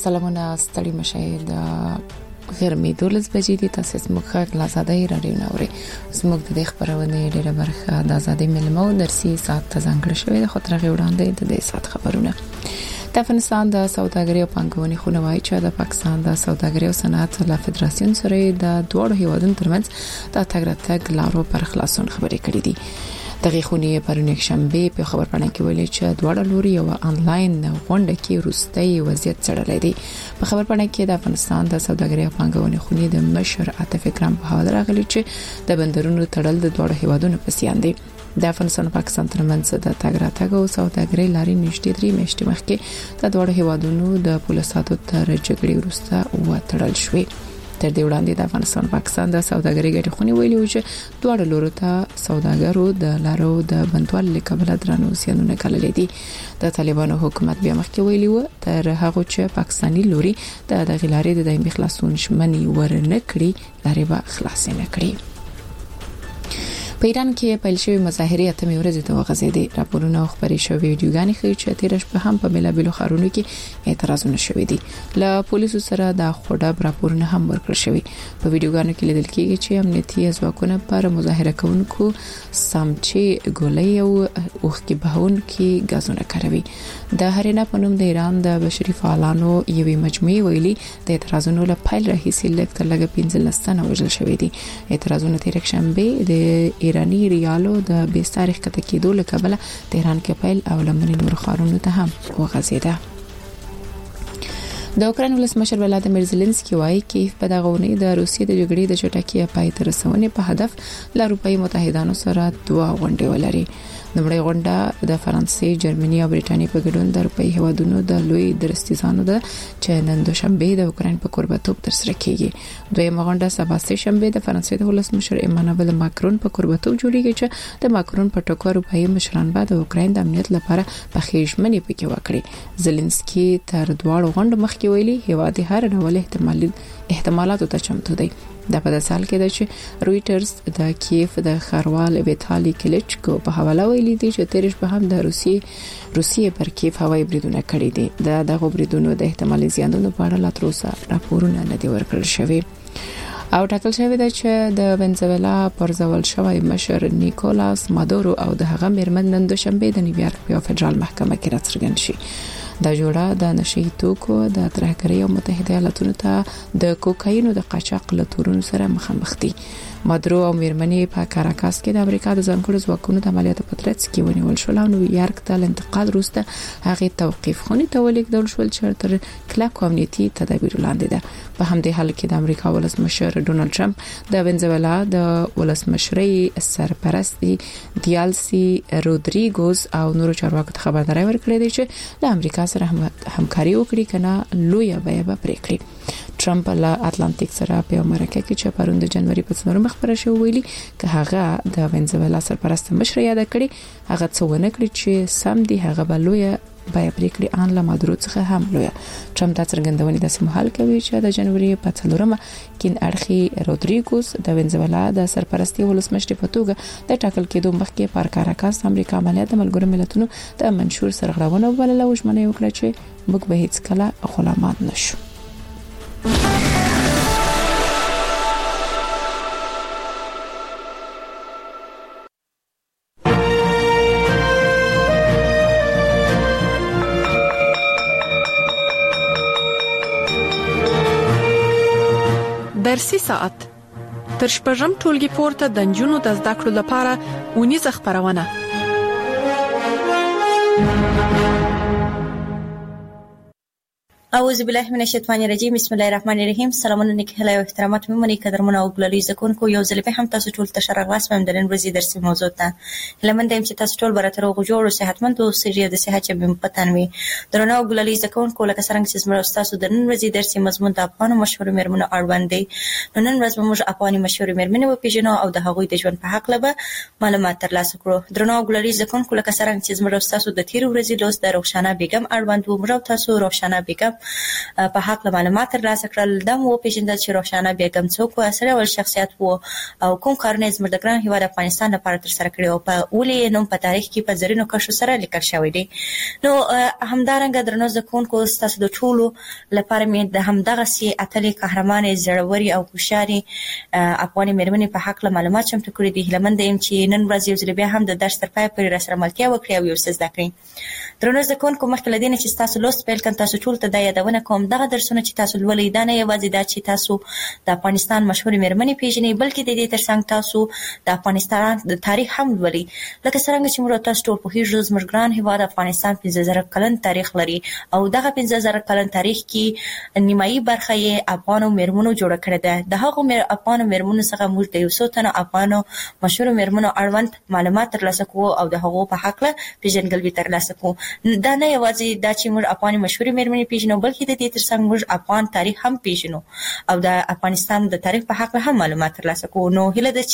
سلامونه ستړي مشه د غرمې 12 بجې دي. تاسو زموږ خبر لازادای رادیو نوري زموږ د خبرونه ډیره برخه د آزادۍ ملمو درسي ساعت ته ځانګړی شوی د خطر غوړاندې د دې ساعت خبرونه. د افغانستان د سوداګرۍ او پانګونې خونوای چې د پاکستان د سوداګرۍ او صنعت له فدراسیون سره د دوه هیوادونو ترمنځ د تګ راتګ لارو پر خلاصون خبرې کړې دي. دغه خونی پرون یک شنبه په خبر پاڼه کې ویلي چې دواړه لوري یو انلاین غونډه کې وروستي وضعیت څرګندوي دي. په خبر پاڼه کې د افغانستان د سوداګرۍ او پانګونې خونی د مشر عاطف اکرام په حواله راغلي چې د بندرونو تړل د دوه هیوادونو په سیان دي. د افغانستان او پاکستان ترمنځ د تګ راتګ او سوداګرۍ لارې نږدې 3 میاشتې مخکې د دوه هیوادونو د پولیساتو تر جګړې وروسته وتړل شوې. تر دې وړاندې د افغانستان او پاکستان د سوداګرۍ ګډې خونی ویلي و چې دوه لورو ته سوداګرو د لارو د بندوال لکبل درنو سیانونه کړل دي. د طالبانو حکومت بیا مخکې ویلي و تر هغه چې پاکستاني لوري د غلارې د دایمي خلاصون شمنې ورنه کړی لارې به خلاص نه کړي. په ایران کې پیل شوی مظاهرې اتمې ورځې ته وغځېدې. راپورونه خبري شوی ویډیوګانې ښیي چې تیر شپه هم په بلابلو خارونو کې اعتراضونه شوي دي. له پولیسو سره د خوډه راپورونه هم ورکړل شوي. په ویډیوګانو کې لیدل کېږي چې امنیتي ځواکونه پر مظاهره کوونکو سمچې ګولۍ او اوخکي بهونکي غازونه کاروي. د هرینا په نوم د ایران د بشري فعالانو یوې مجموعې ویلي د اعتراضونو له پیل راهیسې لږ 15 تنه وژل شوي دي. اعتراضونه تیر شنبه د ایرانی ریالو د بیسارخ کته کېدو لکبله تهران کې پیل او لمن نور خارونو ته هم وغځیده. د اوکرين ولسمشر ولادیمیر زيلنسکي وايي کیف په دغه ونې د روسیې د جګړې د چټکۍ پای ته رسونې په هدف له اروپאי متحدانو سره دوه غونډې ولري. نمړی غونډه د فرانسې، جرمني او برېټانیا په ګډون د اروپאי هیوادونو د لوی درستیزانو د چنن دوشنبه د اوکرين په قربتوب ترسره کیږي. دویمه غونډه سبا سه شنبه د فرانسې د ولسمشر ایمانوئل ماکرون په قربتوب جوړیږي چې د ماکرون په ټکو اروپאי مشران بعد د اوکرين د امنیت لپاره په خېژمنې پکې وکړي. زيلنسکي تر دواړو غونډو مخکې ویلي هیواد هر ډول احتمالاتو ته چمتو دی. د په سال کې د رويټرز د کیف د خروال ویټالي کلیچکو په حواله ویلي دي چې تیرش به هم د روسیې پر کیف هوایي بریدونه کړي دي. دغه بریدونو د احتمالي زیانونو په اړه لا تر اوسه راپورونه نه دي ورکړل شوي. او ټاکل شوی دی چې د ونزویلا پرځول شوی مشر نیکولاس مادورو او د هغه میرمن نن دوشنبه د نیویارک په فدرال محکمه کې راڅرګند شي. دا جوړه د نشي توکو د ترهګرۍ او متحده ایالاتونو ته د کوکاینو د قاچاق له تورونو سره مخامخ دي. مادرو او میرمنې په کاراکاس کې د امریکا د ځانګړو ځواکونو د عملیاتو په ترڅ کې ونیول شول او نیویارک ته انتقال وروسته هغه توقيف خونې ته ولیکل شول چې تر کلک امنیتي تدابیر لاندې ده. په همدې حال کې د امریکا ولسمشر ډونالد ټرمپ د ونزویلا د ولسمشرۍ سرپرست دیالسي رودریګوز او نورو چارواکو ته خبرداري ورکړې ده چې د امریکا سره همکاري وکړي کنه لوی بیه به پریکړي. ټرمپ له اتلانتیک سره په امریکا کې چې پروند د جنوري په 9 مخبره شو ویلي که هغه د ونزویلا سرپرست مشر یاد کړي هغه څه ونه کړی چې سم دی هغه بلوي بیا پریکړي ان له مادرو څخه هم لوی. ټرمپ د څرګندونې د سمحال کوي چې د جنوري په 4 کې اړخي رودریګوز د ونزویلا د سرپرستی ولسمشر په توګه د ټاکل کېدو مخکې پر کاراکاس امریکا عملیات د ملګرو ملتونو د منشور سرغړونه وبلله او ژمنه وکړه چې موږ به هیڅ کله غلامان نشو. درسي ساعت تر شپږم ټولګي پورته د جنونو د زده کړو لپاره ونیزه خبرونه. اعوذ بالله من الشیطان الرجیم بسم الله الرحمن الرحیم. سلامونه نیکه او احترامات مې منی قدرمنه او ګلالي زکونکو یو ځل به هم تاسو ټول ته شرغلاس مې د نن ورځې درسي موضوع ته لمن دیم چې تاسو ټول براتر او جوړ او صحتمند او سریه د صحت چې په پتانوي درنه او ګلالي زکونکو لکه څنګه چې زموږ تاسو د نن ورځې درسي مضمون د افغان مشهور میرمنو اړوند دی. نن ورځ موږ افغاني مشهور میرمنو په پیژنو او د هغوی د ژوند په حق لبه معلومات ترلاسه کړو. درنه او ګلالي زکونکو لکه څنګه چې زموږ تاسو د تیر ورځې لوست د روښانه بیگم اړوند و مرو تاسو روښانه بیگم په حق معلومات ترلاسه کړل. دا مو پیژندل چې روښانه بیګم څوک و، سره ول شخصیت وو او کوم کارونه زموږ د ګران هیواد افغانستان لپاره تر سره کړی او په ولې نوم په تاریخ کې په زرینو کرښو سره لیکل شوی دی. نو همدارنګه درنو زکونکو تاسو د ټولو لپاره مې د همدغه سي اتلې قهرمانې زړوري او هوښیاري افغاني مېرمنې په حق معلومات چمتو کړي دي. هیلمن یم چې نن ورځ یو ځل بیا هم د درس تر پای پورې راسره ملتیا وکړي او یو څه زده کړئ. درنو زکونکو مخکې له دې نه چې تاسو لوست پیل کړئ تاسو ټول ته دا یادونه کوم دغه درسونه چې تاسو لولئ دا نه یوازې دا چې تاسو د افغانستان مشهور مېرمنې پیژنئ بلکې د دې ترڅنګ تاسو د افغانستان د تاریخ هم لولئ. لکه څنګه چې موږ تاسو ټول پوهیږو زموږ ګران هیواد افغانستان 15000 کلن تاریخ لري او دغه 15000 کلن تاریخ کې نیمایي برخه یې افغانو مېرمنو جوړ کړې ده. د هغو افغانو مېرمنو څخه موږ د یو څو تنو افغانو مشهور مېرمنو اړوند معلومات ترلاسه کوو او د هغو په حق له پیژندګلوي ترلاسه کوو. دا نه یوازې دا چې موږ افغاني مشهور مېرمنې پیژنو بلکې د دې ترڅنګ موږ افغان تاریخ هم پیژنو او د افغانستان د تاریخ په حق هم معلومات ترلاسه کوو. نو هیله ده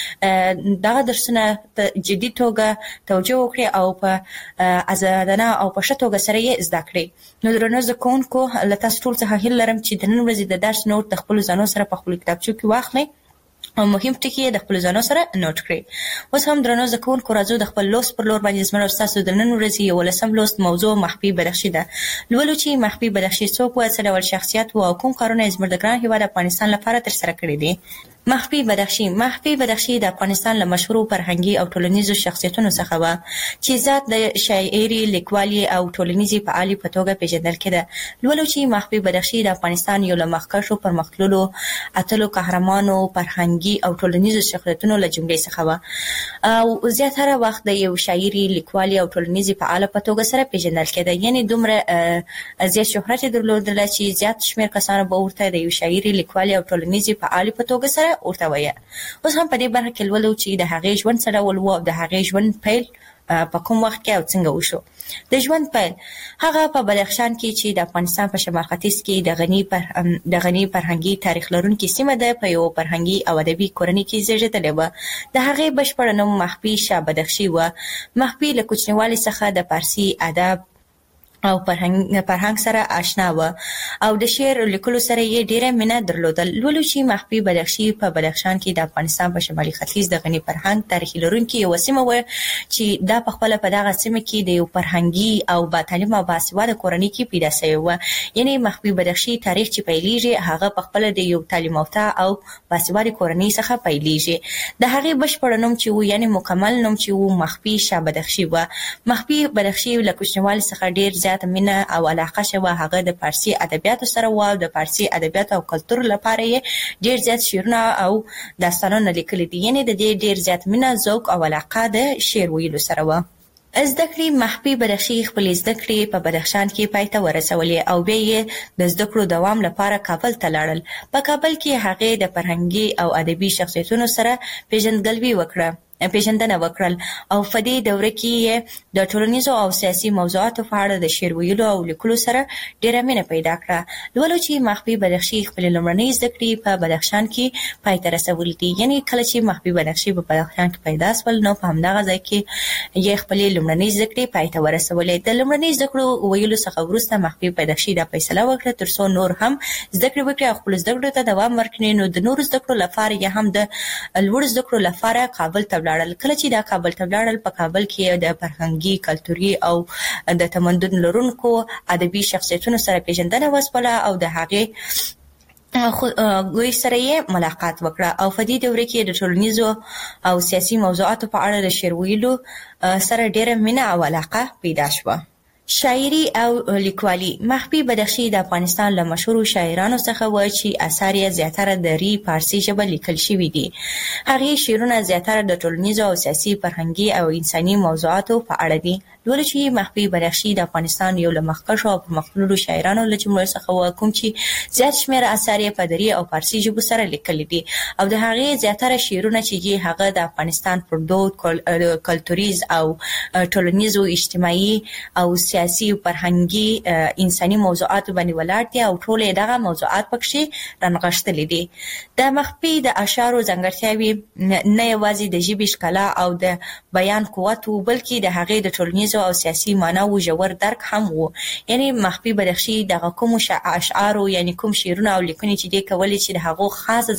چې دغه درسونه په جدي توګه توجه وکړي او په آزادانه او په ښه توګه سره یې زده کړي. نو درنو زکونکو له تاسو ټول څخه هیله لرم چې د نن ورځې د درس نوټ د خپل ځانو سره په خپل کتابچو کې واخلئ او مهم ټکي د خپل ځانو سره نوٹ کړئ. اوس هم درنو زکونکو راځو د خپل لوست پر لور باندې زموږ تاسو د نن ورځې یو لسم لوست موضوع مخفي بدخشي ده. لولو چې مخفي بدخشي څوک و، څه ډول شخصیت و او کوم کارونه زموږ د ګران هیواد افغانستان لپاره تر سره کړی دي. مخفي بدخشي د افغانستان له مشهورو فرهنګي او ټولنیزو شخصیتونو څخه و چې ذات د شاعري، لیکوالي او ټولنیزي فعالي په توګه پیژندل کېده. لولو چې مخفي بدخشي د افغانستان یو له مخکښو پرمختللو اتلو قهرمانو فرهنګي او ټولنیزو شخصیتونو له جملې څخه و او زیاتره وخت د یو شاعري، لیکوالي او ټولنیزي فعال په توګه سره پیژندل کېده. یعنی دومره زیات شهرت درلودل چې زیات شمیر کسانو به ورته د یو شاعري، لیکوالي او ټولنیزي فعال په توګه سره ورته وایي. اوس هم په دې برخه کې لولو چې د هغې ژوند څه ډول و او د هغې ژوند پیل په کوم وخت کې او څنګه وشو. د ژوند پیل هغه په بدخشان کې چې د افغانستان په شمال ختیځ کې د غني فرهنګي تاریخ لرونکي سیمه ده په یو فرهنګي او ادبي کورنۍ کې زیږېدلې وه. د هغې بشپړ نوم مخفي شاه بدخشي و. مخفي له کوچنیوالي څخه د فارسي ادب او فرهنګ سره آشنا و او د شعر لیکلو سره یې ډیره مینه درلودل. لولو چې مخفي بدخشي په بدخشان کې د افغانستان په شمالي ختیځ د غني فرهنګ تاریخي لرونکي یو سیمه و چې دا په خپل په دغه سیمه کې د یو فرهنګي او با تعلیم او باسواده کورنۍ کې پیدا شوی و. یعنی مخفي بدخشي تاریخ چې پیلېږي هغه په خپل د یو تعلیم یافته او باسواده کورنۍ څخه پیلېږي. د هغې بشپړ نوم چې و یعنی مکمل نوم چې و مخفي شاه بدخشي و. مخفي بدخشي له کوچنیوالي څخه ډیر زیات مینه او علاقه شوه. هغه د فارسي ادبیاتو سره و او د فارسي ادبیاتو او کلتور لپاره یې ډیر زیات شعرونه او داستانونه لیکلي دي. یعنی د دې ډیر زیات مینه، ذوق او علاقه د شعر ویلو سره و. زده کړې مخفي بدخشي خپلې زده کړې په بدخشان کې پای ته ورسولې او بیا یې د زده کړو دوام لپاره کابل ته لاړل. په کابل کې هغې د فرهنګي او ادبي شخصیتونو سره پیژندنه وکړل او په دې دوره کې د ټولنیزو او سیاسي موضوعاتو په اړه د شعر ویلو او لیکلو سره ډیره مینه پیدا کړه. لولو چې مخفي بدخشي خپلې لومړنۍ زده کړې په بدخشان کې پای ته رسولې دي. یعنی کله چې مخفي بدخشي په بدخشان کې پیدا شول نو په همدغه ځای کې یې خپلې لومړنۍ زده کړې پای ته ورسولې. د لومړنۍ زده کړو ویلو څخه وروسته مخفي بدخشي دا فیصله وکړه ترڅو نور هم زده کړې وکړي او خپل زده کړو ته دوام ورکړي. نو د نورو زده کړو لپاره یا هم د لوړ زده کړو لپاره کابل ته کله چې دا کابل ته لاړل په کابل کې د فرهنګي، کلتوري او د تمدن لرونکو ادبي شخصیتونو سره پیژندنه وسپله او د هغې ګوی سره یې ملاقات وکړه او په دې دوره کې د ټولنیزو او سیاسي موضوعاتو په اړه د شعر ویلو سره ډیره مینه او علاقه پیدا شوه. شاعري او لیکوالي مخفي بدخشي د افغانستان له مشهورو شاعرانو څخه و چې اثار یې زیاتره د فارسي ژبه لیکل شوي دي. هغې شعرونه زیاتره د ټولنیزو او سیاسي، فرهنګي او انساني موضوعاتو په اړه دي. لولو چې مخفي بدخشي د افغانستان یو له مخکښو او پرمختللو شاعرانو له جملې څخه و کوم چې زیات شمېر اثار یې په دري او فارسي ژبو سره لیکلي دي او د هغې زیاتره شعرونه چې هغه د افغانستان پر دود، کلتوریز او ټولنیزو، اجتماعي او سیاسي او فرهنګي انساني موضوعات باندې ولاړ دي او ټول دغه موضوعات پکې رانغښتلي دي. د مخفي د اشعارو ځانګړتیاوې نه یوازې د ژبې ښکلا او د بیان قوت بلکې د هغې د ټولنیزو او سیاسي معناو ژور درک هم وو. یعنی مخفي بدخشي دغه کوم اشعارو یعنی کوم شعرونه او لیکنې چې د کولې چې د هغو خاصه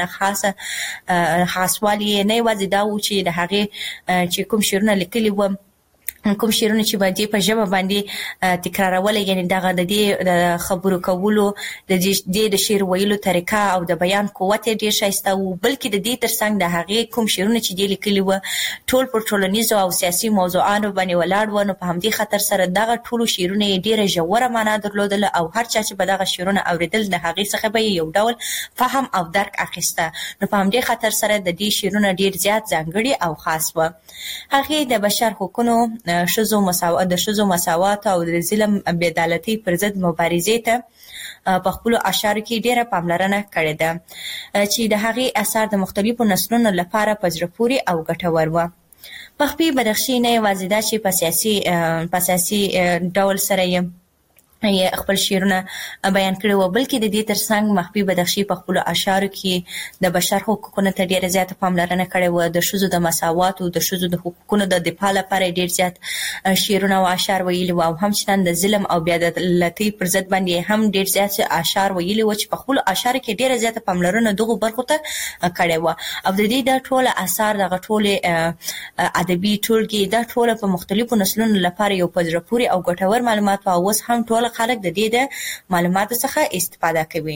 ځانګړنه خاصوالی نه یوازې دا و چې د هغې چې کوم شعرونه لیکلي و کوم شعرونه چې باندې په ژبه باندې تکرارول یعنی دغه د دې خبرو کولو د دې د شعر ویلو طریقه او د بیان قوت ډیر شایسته وو بلکې د دې ترڅنګ د هغې کوم شعرونه چې د لیکلي و ټول پر ټولنیزو او سیاسي موضوعاتو باندې ولاړ و. نو په همدې خاطر سره دغه ټول شعرونه ډیره ژوره معنا درلودله او هر چا چې په دغه شعرونه اوریدل د هغې څخه به یو ډول فهم او درک اخیسته. نو په همدې خاطر سره د دې شعرونه ډیر زیات ځانګړي او خاص و. هغې د بشر حقوقو د ښځو مساوات او د ظلم بېعدالتۍ پر ضد مبارزې ته په خپلو اشعارو کې ډیره پاملرنه کړې ده چې د هغې اثار د مختلفو نسلونو لپاره په زړه پورې او ګټور و. مخفي بدخشي نه یوازې دا چې په سیاسي ډول سره یې خپل شعرونه بیان کړي وو بلکې د دې ترڅنګ مخفي بدخشي په خپلو اشعارو کې د بشر حقوقو ته ډیره زیاته پاملرنه کړې وه. د ښځو د مساوات او د ښځو د حقوقو د دفاع لپاره ډیر زیات شعرونه او اشعار ویلي وو او همچنان د ظلم او بېعدالتۍ پر ضد باندې هم ډیر زیات اشعار ویلي وو چې په خپلو اشعارو کې ډیره زیاته پاملرنه دغو برخو ته کړې وه. او د دې د ټول اثار دغه ټول ادبي ټولګي د ټول په مختلفو نسلونو لپاره یو په زړه پورې او ګټور معلومات او اوس هم ټول خلک د دې د معلوماتو څخه استفاده کوي.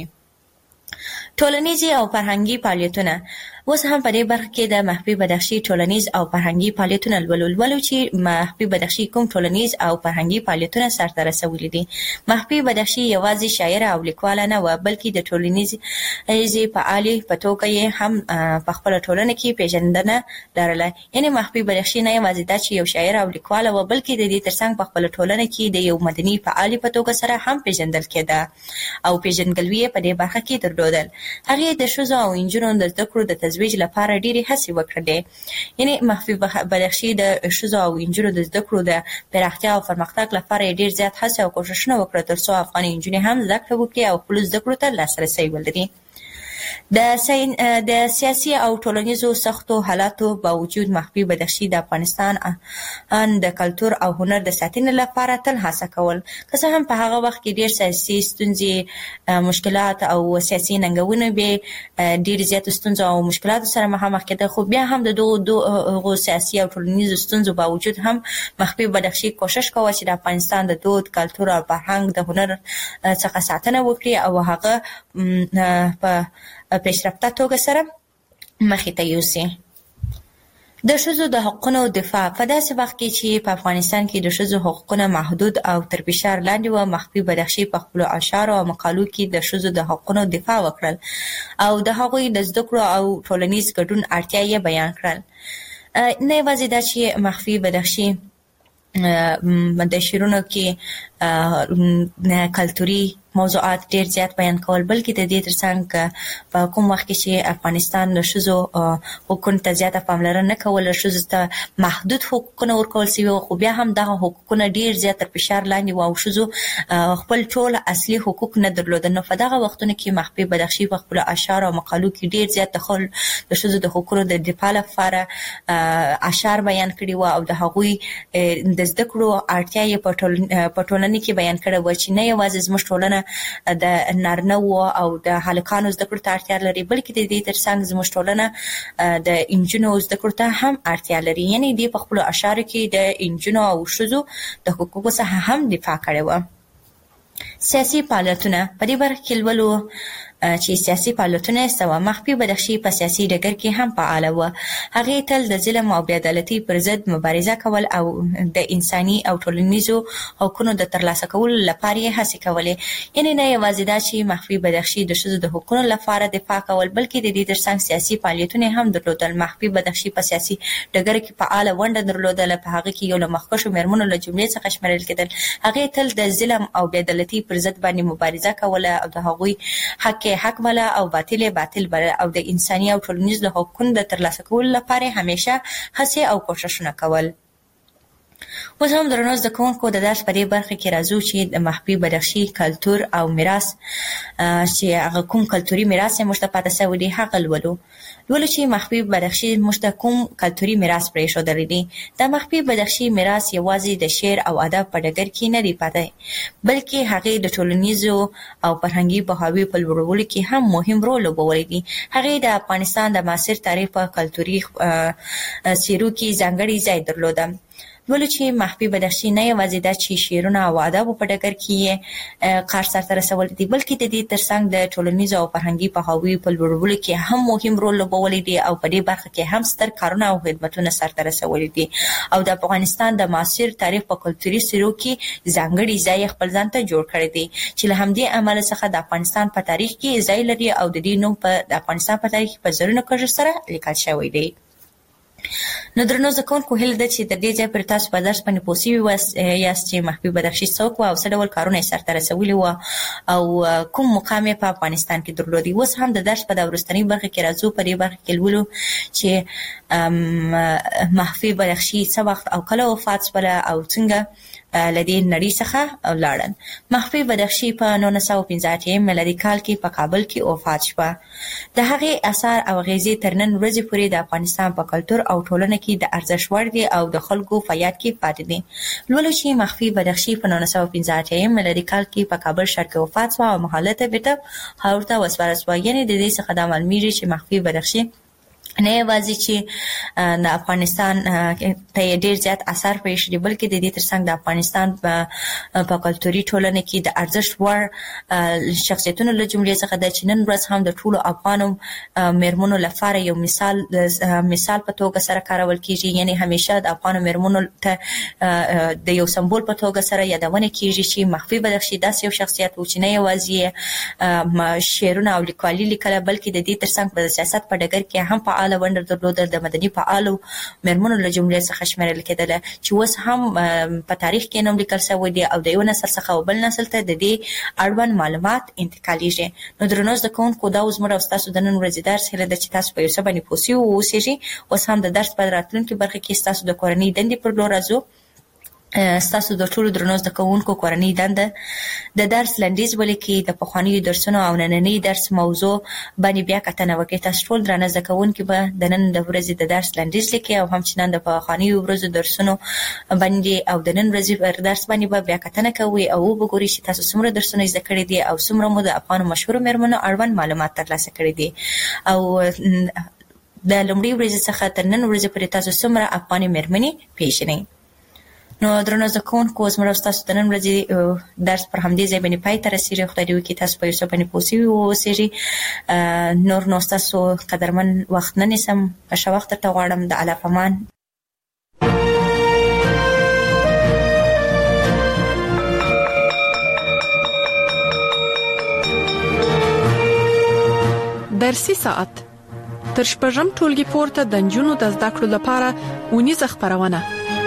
ټولنیزي او فرهنګي فعالیتونه اوس هم په دې برخه کې د مخفي بدخشي ټولنیز او فرهنګي فعالیتونه لولو چې مخفي بدخشي کوم ټولنیز او فرهنګي فعالیتونه سرته رسولي دي. مخفي بدخشي یوازې شاعره او لیکواله نه و بلکې د ټولنیزي فعالې په توګه یې هم په خپله ټولنه کې پیژندنه لرله. یعنې مخفي بدخشي نه یوازې دا چې یو شاعره او لیکواله وه بلکې د دې ترڅنګ په خپله ټولنه کې د یو مدني فعالې په توګه سره هم پیژندل کېده او پیژندګلوي یې په دې برخه کې درلودل. هغې د ښځو او نجونو د زده کړو د تزویج لپاره ډېرې هڅې وکړلې. یعنې مخفي بدخشي د ښځو او نجونو د زده کړو د پراختیا او پرمختګ لپاره یې ډېر زیات هڅې او کوښښونه وکړل تر څو افغاني نجونې هم زده کړه وکړي او خپلو زده کړو ته لاسرسی ولري. د سیاسي او ټولنیزو سختو حالاتو باوجود مخفي بدخشي د افغانستان د کلتور او هنر د ساتنې لپاره تل هڅه کول. که څه هم په هغه وخت کې ډېر سیاسي ستونزې مشکلات او سیاسي ننګونې به ډېر زیات ستونزو او مشکلاتو سره مخامخ کېده خو بیا هم د دغو سیاسي او ټولنیزو ستونزو باوجود هم مخفي بدخشي کوشش کوه چې د افغانستان د دود کلتور او فرهنګ د هنر څخه ساتنه وکړي او هغه په پیشرفته توګه سره مخې ته یوسي. د ښځو د حقوقو دفاع په داسې وخت کې چې په افغانستان کې د ښځو حقوقونه محدود او تر فشار لاندې وو مخفي بدخشي په خپلو اشعارو او مقالو کې د ښځو د حقوقو دفاع وکړل او د هغوی د زده کړو او ټولنیز ګډون اړتیا یې بیان کړل. نه یوازې دا چې مخفي بدخشي د شعرونو کې کلتوري موضوعات ډیر زیات بیان کول بلکې د دې ترڅنګ په کوم وخت کې چې افغانستان د ښځو حقوقو ته زیاته پاملرنه نه کوله ښځو ته محدود حقوقونه ورکول شوي خو بیا هم دغه حقوقونه ډیر زیات تر فشار لاندې وو او ښځو خپل ټول اصلي حقوق نه درلودل. نو په دغه وختونو کې مخفي بدخشي په خپلو اشعارو او مقالو کې ډیر زیات د ښځو د حقوقو د دفاع لپاره اشعار بیان کړي وو او د هغوی د زده کړو اړتیا یې په ټولنه کې بیان کړې وه چې نه یوازې زموږ ټولنه د نارینه‌وو او د هلکانو زده کړو ته اړتیا لري بلکې د دې ترڅنګ زموږ ټولنه د نجونو زده کړو ته هم اړتیا لري. یعنې دوی په خپلو اشعارو کې د نجونو او ښځو د حقوقو څخه هم دفاع کړې وه. سیاسي فعالیتونه په دې برخه کې لولو چې سیاسي فعالیتونه سوا مخفي بدخشي په سیاسي ډګر کې هم فعاله وه. هغې تل د ظلم او بېعدالتۍ پر ضد مبارزه کول او د انساني او ټولنیزو حقوقو د ترلاسه کولو لپاره یې هڅې کولې. یعنې نه یوازې دا چې مخفي بدخشي د ښځو د حقوقو لپاره دفاع کول بلکې د دې ترڅنګ سیاسي فعالیتونه هم درلودل. مخفي بدخشي په سیاسي ډګر کې فعاله ونډه درلودله. په هغه کې یو له مخکښو مېرمنو له جملې څخه شمیرل کېدل. هغې تل د ظلم او بېعدالتۍ پر ضد باندې مبارزه کوله او د هغوی حق بله او باطل بله او د انساني او ټولنیزو حقوقو د ترلاسه کولو لپاره همیشه هڅې او کوښښونه کول. اوس هم درنو زده کوونکو د درس په دې برخه کې راځو چې د مخفي بدخشي کلتور او میراث چې هغه کوم کلتوري میراث موږ ته پاتې شوی دی هغه لولو چې مخفي بدخشي موږ ته کوم کلتوري میراث پرېښودل دي. د مخفي بدخشي میراث یوازې د شعر او ادب په ډګر کې نه دی پاتې، بلکې هغه د ټولنیزو او فرهنګي بهاوی په لوړولو کې هم مهم رول لوبولی دی. هغه د افغانستان د معاصر تاریخ په کلتوري څیرو کې ځانګړی ځای درلوده. چې مخفي بدخشي نه یوازې د شعرونو او ادب په ډګر کې کار سره رسول دي، بلکې د دې ترڅنګ د ټولنیزو او فرهنګي بهاوی په لوړولو کې هم مهم رول لوبولی دی او په دې برخه کې هم ستر کارونه او خدمتونه سره رسولي دي او د افغانستان د معاصر تاریخ په کلتوري څیرو کې ځانګړی ځای خپل ځان ته جوړ کړی دی چې له همدې امله څخه د افغانستان په تاریخ کې ځای لري او د دې نوم په د افغانستان په تاریخ په زرینو کرښو سره لیکل شوی دی. نو درنو زده کوونکو هیله ده چې د دې ځای پر تاسو په درس باندې پوه شوي یاست چې مخفي بدخشي څوک وه او څه ډول کارونه یې سرته رسولي وه او کوم مقام یې په افغانستان کې درلودی. اوس هم د درس په دا وروستنۍ برخه کې راځو. په دې برخه کې لولو چې مخفي بدخشي څه وخت او کله وفات شوله او څنګه له دې نړۍ څخه ولاړل. مخفي بدخشي په 1985 میلادي کال کې په کابل کې وفات شوه. د هغې اثار او اغیزې تر نن ورځې پورې د افغانستان په کلتور او ټولنه کې د ارزښت وړ دي او د خلکو په یاد کې پاتې دي. چې مخفي بدخشي په 1985 میلادي کال کې په کابل ښار کې وفات شوه او محله ته بیرته خاورو ته وسپارل شوه. یعنې د دې څخه دا معلومیږي چې مخفي بدخشي نه یوازې چې د افغانستان ته ډېر زیات اثر پرېښی دی، بلکې د دې ترڅنګ د افغانستان په کلتوري ټولنه کې د ارزښت وړ شخصیتونو له جملې څخه ده چې نن ورځ هم د ټولو افغانو مېرمنو لپاره یو مثال په توګه سره کارول کېږي. یعنې همیشه د افغانو مېرمنو ته د یو سمبول په توګه سره یادونه کېږي چې مخفي بدخشي داسې یو شخصیت و چې نه یوازې شعرونه او لیکوالي لیکله، بلکې د دې ترڅنګ په سیاست په ډګر کې هم فعاله ونډه درلوده. د مدني فعالو مېرمنو له جملې څخه شمیرل کېدله چې اوس هم په تاریخ کې نوم لیکل شوی دی او د یو نسل څخه بل نسل ته د دې اړوند معلومات انتقالیږي. نو درنو زده کوونکو دا زموږ او ستاسو د نن ورځې درس هیله ده چې تاسو په یو څه باندې پوه شوي واوسېږئ. اوس هم د درس په راتلونکي برخه کې ستاسو د کورنۍ دندې پر لور راځو. ستاسو د ټولو درنو زده کوونکو کورنۍ دنده د درس لنډیز ولیکئ، د پخوانیو درسونو او نننۍ درس موضوع باندې بیا کتنه وکړئ. تاسو ټول درنه زده کوونکي به د نن د ورځې د درس لنډیز لیکئ او همچنان د پخوانیو ورځو درسونو باندې او د نن ورځې پر درس باندې به بیا کتنه کوئ او وګورئ چې تاسو څومره درسونه زده کړي دي او څومره مو د افغانو مشهورو مېرمنو اړوند معلومات ترلاسه کړي دي او د لومړۍ ورځې څخه تر نن ورځې پورې تاسو څومره افغاني مېرمنې پیژنئ. نو درنو زده کوونکو زموږ او ستاسو د نن ورځې درس پر همدې ځای باندې پای ته رسېږي. خدای دې وکړي تاسو په یو څه باندې پوه شوي واوسېږئ. نور نو ستاسو قدرمن وخت نه نیسم، ښه وخت درته غواړم. د الله په امان. درسي ساعت تر شپږم ټولګي پورته د نجونو د زده کړو لپاره ونیزه خپرونه.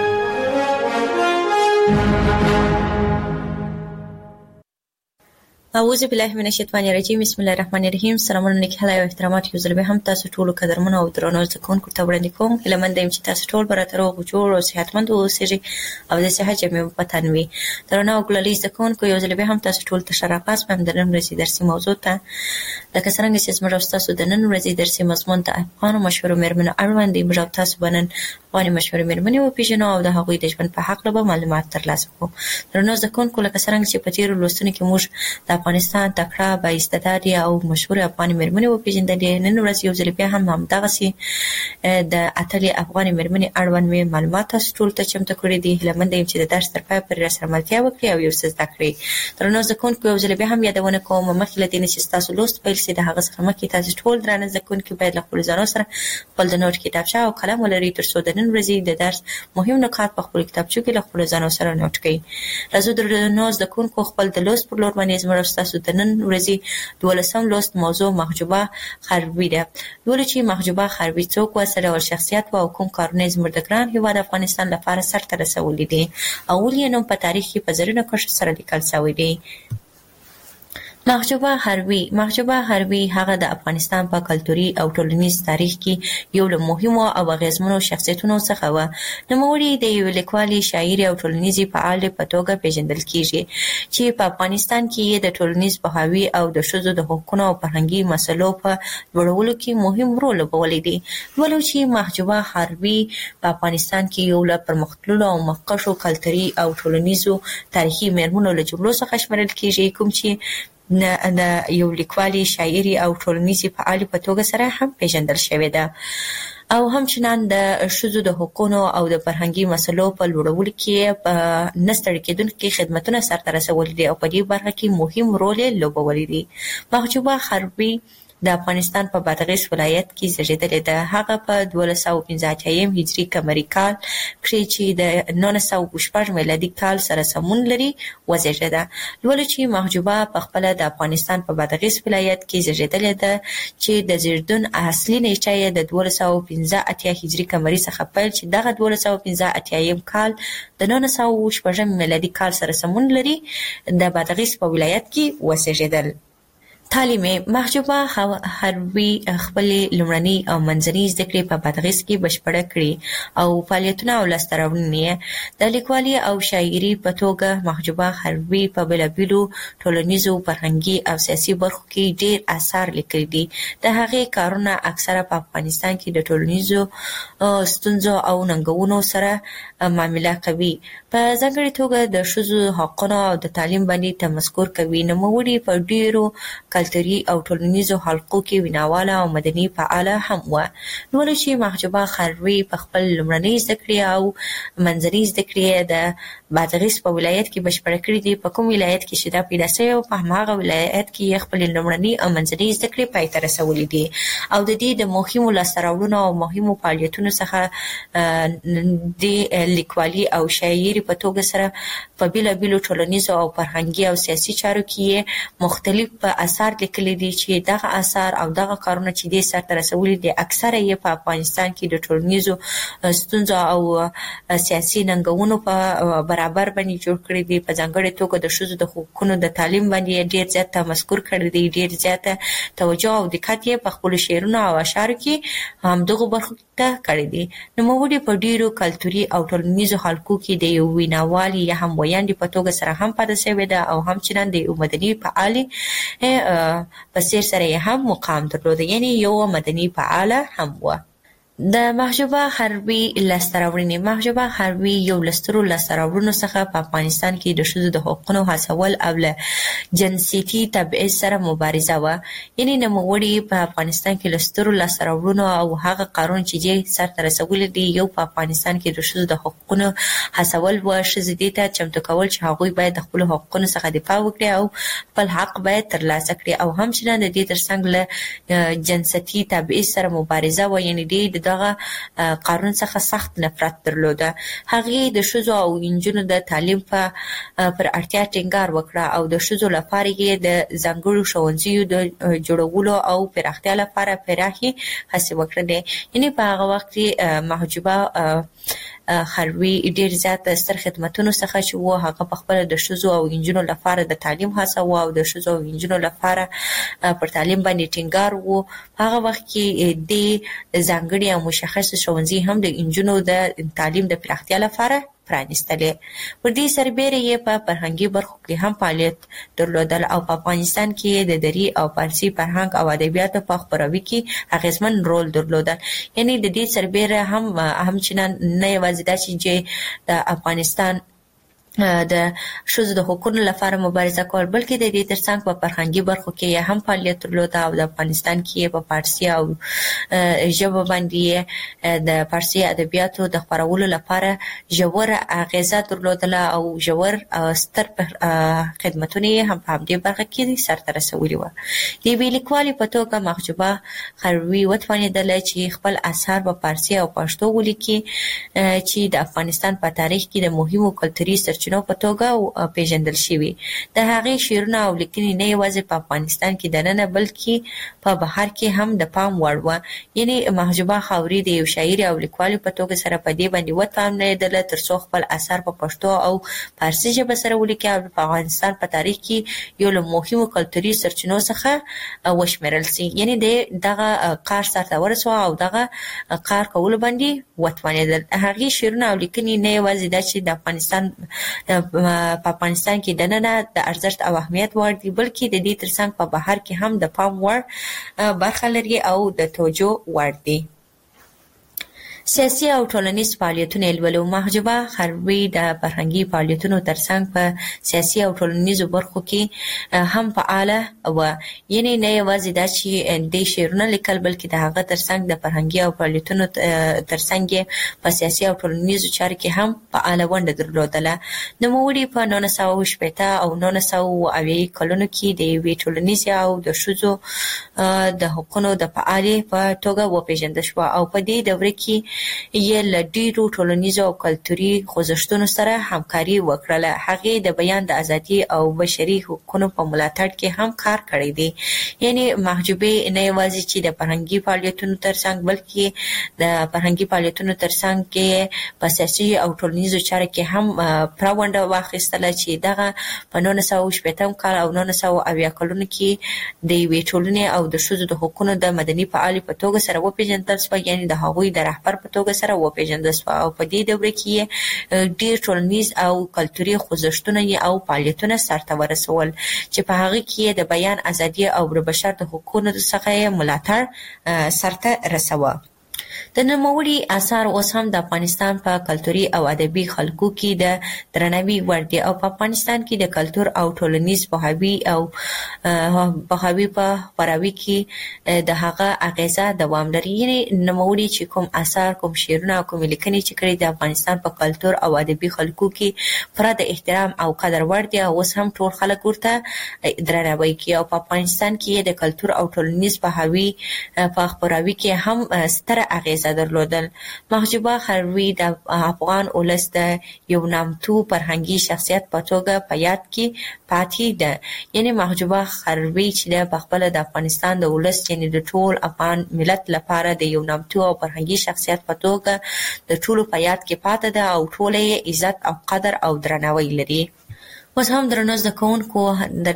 اعوذ بالله من الشیطان الرجیم. بسم الله الرحمن الرحیم. سلامونه نیک هلای او احترامات یو ځل به هم تاسو ټول قدرمن او درنو زده کوونکو ته وړاندې کوم. هیله مند یم چې تاسو ټول برابر روغ جوړ او صحتمند اوسئ او د صحت جمع په تن وي. درنو ګلالي زده کوونکو یو ځل به هم تاسو ټول ته شرافت په نن ورځې درسي موضوع ته لکه څنګه چې زموږ تاسو د نن ورځې درسي مضمون ته افغانو مشهور مېرمنو اړوند دی. موږ تاسو باندې افغاني مشهور مېرمنې وپېژنو او د هغوی د ژوند په حق له معلومات ترلاسه کړو. درنو زده کوونکو لکه څنګه چې په تیرو لوستونو کې موږ د افغانستان تکړه با استعدادي او مشهور افغاني مېرمنې وپېژندلې. نن ورځ یو ځل بیا هم همدغسې د اتلې افغاني مېرمنې اړوند مې معلومات تاسو ټول ته چمتو کړي دي. هیله مند یم چې د درس تر پایه پورې راسره ملتیا وکړئ او یو څه زده کړئ. درنو زده کوونکو یو ځل بیا هم یادونه کوم مخکې له دې نه چې ستاسو لوست پیل شي د هغه څخه مخکې تاسو ټول درانه زده کوونکي باید له خپلو ځانو سره خپل د نوټ کتابچه او قلم ولرئ تر څو د نن ورځې د درس مهم نکات په خپلو کتابچو کې له خپلو ځانو سره نوټ کړئ. راځو درنو زده کوونکو خپل د لوست پر لور باندې زموږ ستاسو د نن ورځې 12 لوست موضوع محجوبه خربي ده. چې محجوبه خربي څوک و، څه ډول شخصیت و او کوم کارونه زموږ د ګران هېواد افغانستان لپاره سرته رسولي دي او ولې نوم په تاریخ کې په زرینو کرښو سره لیکل شوی دی. محجوبه حربي هغه د افغانستان په کلتوري او ټولنیز تاریخ کې یو له مهمو او اغیزمنو شخصیتونو څخه و. نوموړي د یو لیکوالي، شاعري او ټولنیزي فعال په توګه پیژندل کیږي چې په افغانستان کې د ټولنیز پوهاوي او د ښځو د حقوقو او فرهنګي مسلو په لوړولو کې مهم رول لوبولی دی. ولو چې محجوبه حربي په افغانستان کې یو له پرمختللو او مخکښو کلتوري او ټولنیزو تاریخي میرمنو له جملو څخه شمېرل کیږي، کوم چې د یو لیکوالي، شاعري او ټولنیزي فعال په توګه سره هم پیژندل شوې ده او همچنان د ښځو د حقوقو او د فرهنګي مسلو په لوړولو کې په نه ستړي کېدونکي خدمتونه سرته رسولي دي او په دې برخه کې مهم رول یې لوبولی دی. محجوبه حربي د افغانستان په بادغیس ولایت کې زیږېدلې ده. هغه په 1285 هجري قمري کال کې چې د 1914 میلادي کال سره سمون لري وزیږېده. ولو چې محجوبه په خپله د افغانستان په بادغیس ولایت کې زیږېدلې ده چې د زیږدون اصلي نیټه یې د 1285 هجري قمري څخه پیل چې دغه 1285 کال د 1914 میلادي کال سره سمون لري د بادغیس په ولایت کې وزیږېدل. تعلیم محجوبه حربي خپلې لومړنۍ او منځنۍ زده کړې په بادغیس کې بشپړه کړې او فعالیتونه او لاسته راوړنې د لیکوالي او شاعري په توګه محجوبه حربي په بېلابېلو ټولنیزو، فرهنګي او سیاسي برخو کې ډېر اثار لیکلي دي. د هغې کارونه اکثره په افغانستان کې د ټولنیزو ستونزو او ننګونو سره معامله کوي. په ځانګړې توګه د ښځو حقونو او د تعلیم باندې تمسکر کوي. نوموړي په ډېرو کلتوري او ټولنیزو حلقو کې ویناواله او مدني فعاله هم وه. ولو چې محجوبه حربي په خپل لومړنۍ زده کړې او منځنۍ زده کړې د بادغیس په ولایت کې بشپړه کړې دي. په کوم ولایت کې چې دا پیدا شوې وه، په هماغه ولایت کې یې خپلې لومړنۍ او منځنۍ زده کړې پای ته رسولې دي او د دې د مهمو لاسته راوړنو او مهمو فعالیتونو څخه د لیکوالي او شاعري په توګه سره په بېلابېلو ټولنیزو او فرهنګي او سیاسي چارو کې مختلف اثار لیکلي دي چې دغه اثار او دغه کارونه چې دې سرته رسولي دي اکثره یې په افغانستان کې د ټولنیزو ستونزو او سیاسي ننګونو په برابر باندې جوړ کړي دي. په ځانګړې توګه د ښځو د حقوقو د تعلیم باندې ډېر زیات تمسکر کړی دی، ډېر زیاته توجه او دقت یې په خپلو شعرونو او اشعارو کې همدغو برخو ته کړی دی. نوموړي په ډېرو کلتوري او ټولنیزو حلقو کې د یو ویناوالي یا هم ویاندې په توګه سره هم پاتې شوې ده او همچنان د یو مدني فعالې په څیر سره یې هم مقام درلوده، یعنی یو مدني فعاله هم وه. د محجوبه حربي لاسته راوړنې. محجوبه حربي یو له سترو لاسته راوړنو څخه په افغانستان کې د ښځو د حقونو هڅول او له جنسیتي تبعیض سره مبارزه وه. یعنې نوموړي په افغانستان کې له سترو لاسته راوړنو او هغه کارونه چې دې سرته رسولي دي، یو په افغانستان کې د ښځو د حقونو هڅول وه. ښځې دې ته چمتو کول چې هغوی باید د خپلو حقونو څخه دفاع وکړي او خپل حق باید ترلاسه کړي او همچنان د دې ترڅنګ له جنسیتي تبعیض سره مبارزه وه. یعنې دې دغه قانون څخه سخت نفرت درلوده. هغې د ښځو او نجونو د تعلیم پر اړتیا ټینګار وکړه او د ښځو لپاره یې د ځانګړو ښوونځیو د جوړولو او پراختیا لپاره پراخې هڅې وکړلې. یعنې په هغه وخت کې محجوبه حربي ډېر زیات ستر خدمتونو څخه چې وو، هغه په خپله د ښځو او نجونو لپاره د تعلیم هڅه وه او د ښځو او نجونو لپاره پر تعلیم باندې ټینګار وو. په هغه وخت کې د ځانګړي او مشخص ښوونځي هم د نجونو د تعلیم د پراختیا لپاره پرانیستلې. پر دې سربېره یې په فرهنګي برخو کې هم فعالیت درلودل او په افغانستان کې د دري او فارسي فرهنګ او ادبیاتو په خپروي کې اغیزمن رول درلودل. یعنې د دې سربېره همچنان نه یوازې دا چې د افغانستان د ښځو د حقوقو لپاره مبارزه کول، بلکې د دې ترڅنګ په فرهنګي برخو کې هم فعالیت درلوده او د افغانستان کې په فارسي او ژبه باندې د فارسي ادبیاتو د خپرولو لپاره ژور اغیزه درلودله او ژور ستر خدمتونه یې هم په همدې برخه کې سرته رسولي وه. د یوې لیکوالې په توګه محجوبه حربي وتوانېدله چې خپل اثار په فارسي او پښتو ولیکي چې د افغانستان په تاریخ کې د مهمو کلتوري سرچینو سرچینو په توګه پیژندل شوی. د هغې شعرونه او لیکنې نه یوازې په افغانستان کې دننه بلکې په بهر کې هم د پام وړ و. یعنی محجوبه خاوري د یو شاعر او لیکوال په توګه سره په دې باندې وتامنېدله ترڅو خپل اثر په پښتو او فارسي ژبه سره ولیکي او په افغانستان په تاریخ کې یو له مهمو کلتوري سرچینو څخه وشمېرل سي. یعنی دغه کار سرته ورسوه او دغه کار کولو باندې وتوانېدل. هغې شعرونه او لیکنې نه یوازې دا چې د افغانستان په افغانستان کې دننه د ارزښت او اهمیت وړ دي بلکې د دې ترڅنګ په بهر کې هم د پام وړ برخه لري او د توجه وړ دي. سیاسي او ټولنیز فعالیتونه لولو. محجوبه خربي د فرهنګي فعالیتونو ترڅنګ په سیاسي او ټولنیزو برخو کې هم فعاله و. یعنی نه یوازې دا چې د شعرونه لیکل بلکې د هغه ترڅنګ د فرهنګي او فعالیتونو ترڅنګ په سیاسي او ټولنیزو چارو کې هم فعاله ونډه درلودله. نوموړي په 1960 او 1980 کلونو کې د یوې ټولنیزې او د ښځو د حقوقو د فعالې په توګه وپېژندل شوه او په دې دوره کې یې له ډېرو ټولنیزو او کلتوري خوځښتونو سره همکاري وکړله. هغې د بیان د ازادي او بشري حقوقو په ملاتړ کې هم کار کړی دی. یعنی محجوبې نه یوازې چې د فرهنګي فعالیتونو ترڅنګ بلکې د فرهنګي فعالیتونو ترڅنګ کې په سیاسي او ټولنیزو چارو کې هم پوره ونډه واخیستله چې دغه په 1960 کال او 1980 کلونو کې د یوې ټولنې او د ښځو د حقوقو د مدني فعالې په توګه سره وپېژندل شوه. یعنی د هغوی د رهبر په توګه سره وپېژندل شوه او په دې دوره کې ډېر ټولنیز او کلتوري خوځښتونه او فعالیتونه سرته ورسول چې په هغه کې د بیان ازادي او د بشر د حقوقو څخه ملاتړ سرته رسوه. د نوموړي اثار اوس هم د افغانستان په کلتوري او ادبي خلکو کې د درناوي وړ دي او په افغانستان کې د کلتور او ټولنیز پوهاوي او پوهاوي په خپراوي کې د هغه اغیزه دوام لري. یعنی نوموړي چې کوم اثار کوم شعرونه او کوم لیکنې چې کړي د افغانستان په کلتور او ادبي خلکو کې پوره د احترام او قدر وړ دي او اوس هم ټول خلک ورته درناوی کوي او په افغانستان کې د کلتور او ټولنیز پوهاوي په خپراوي کې هم ستره اغیزه درلودل. محجوبه خربي د افغان ولس د یو نامتو فرهنګي شخصیت په توګه په یاد کې پاتې ده. یعنی محجوبه خربي چې د خپل د افغانستان د ولس یعنی د ټول افغان ملت لپاره د یو نامتو او فرهنګي شخصیت په توګه د ټولو په یاد کې پاتې ده او ټول یې عزت او قدر او درناوی لري. اوس هم درنو زده کوونکو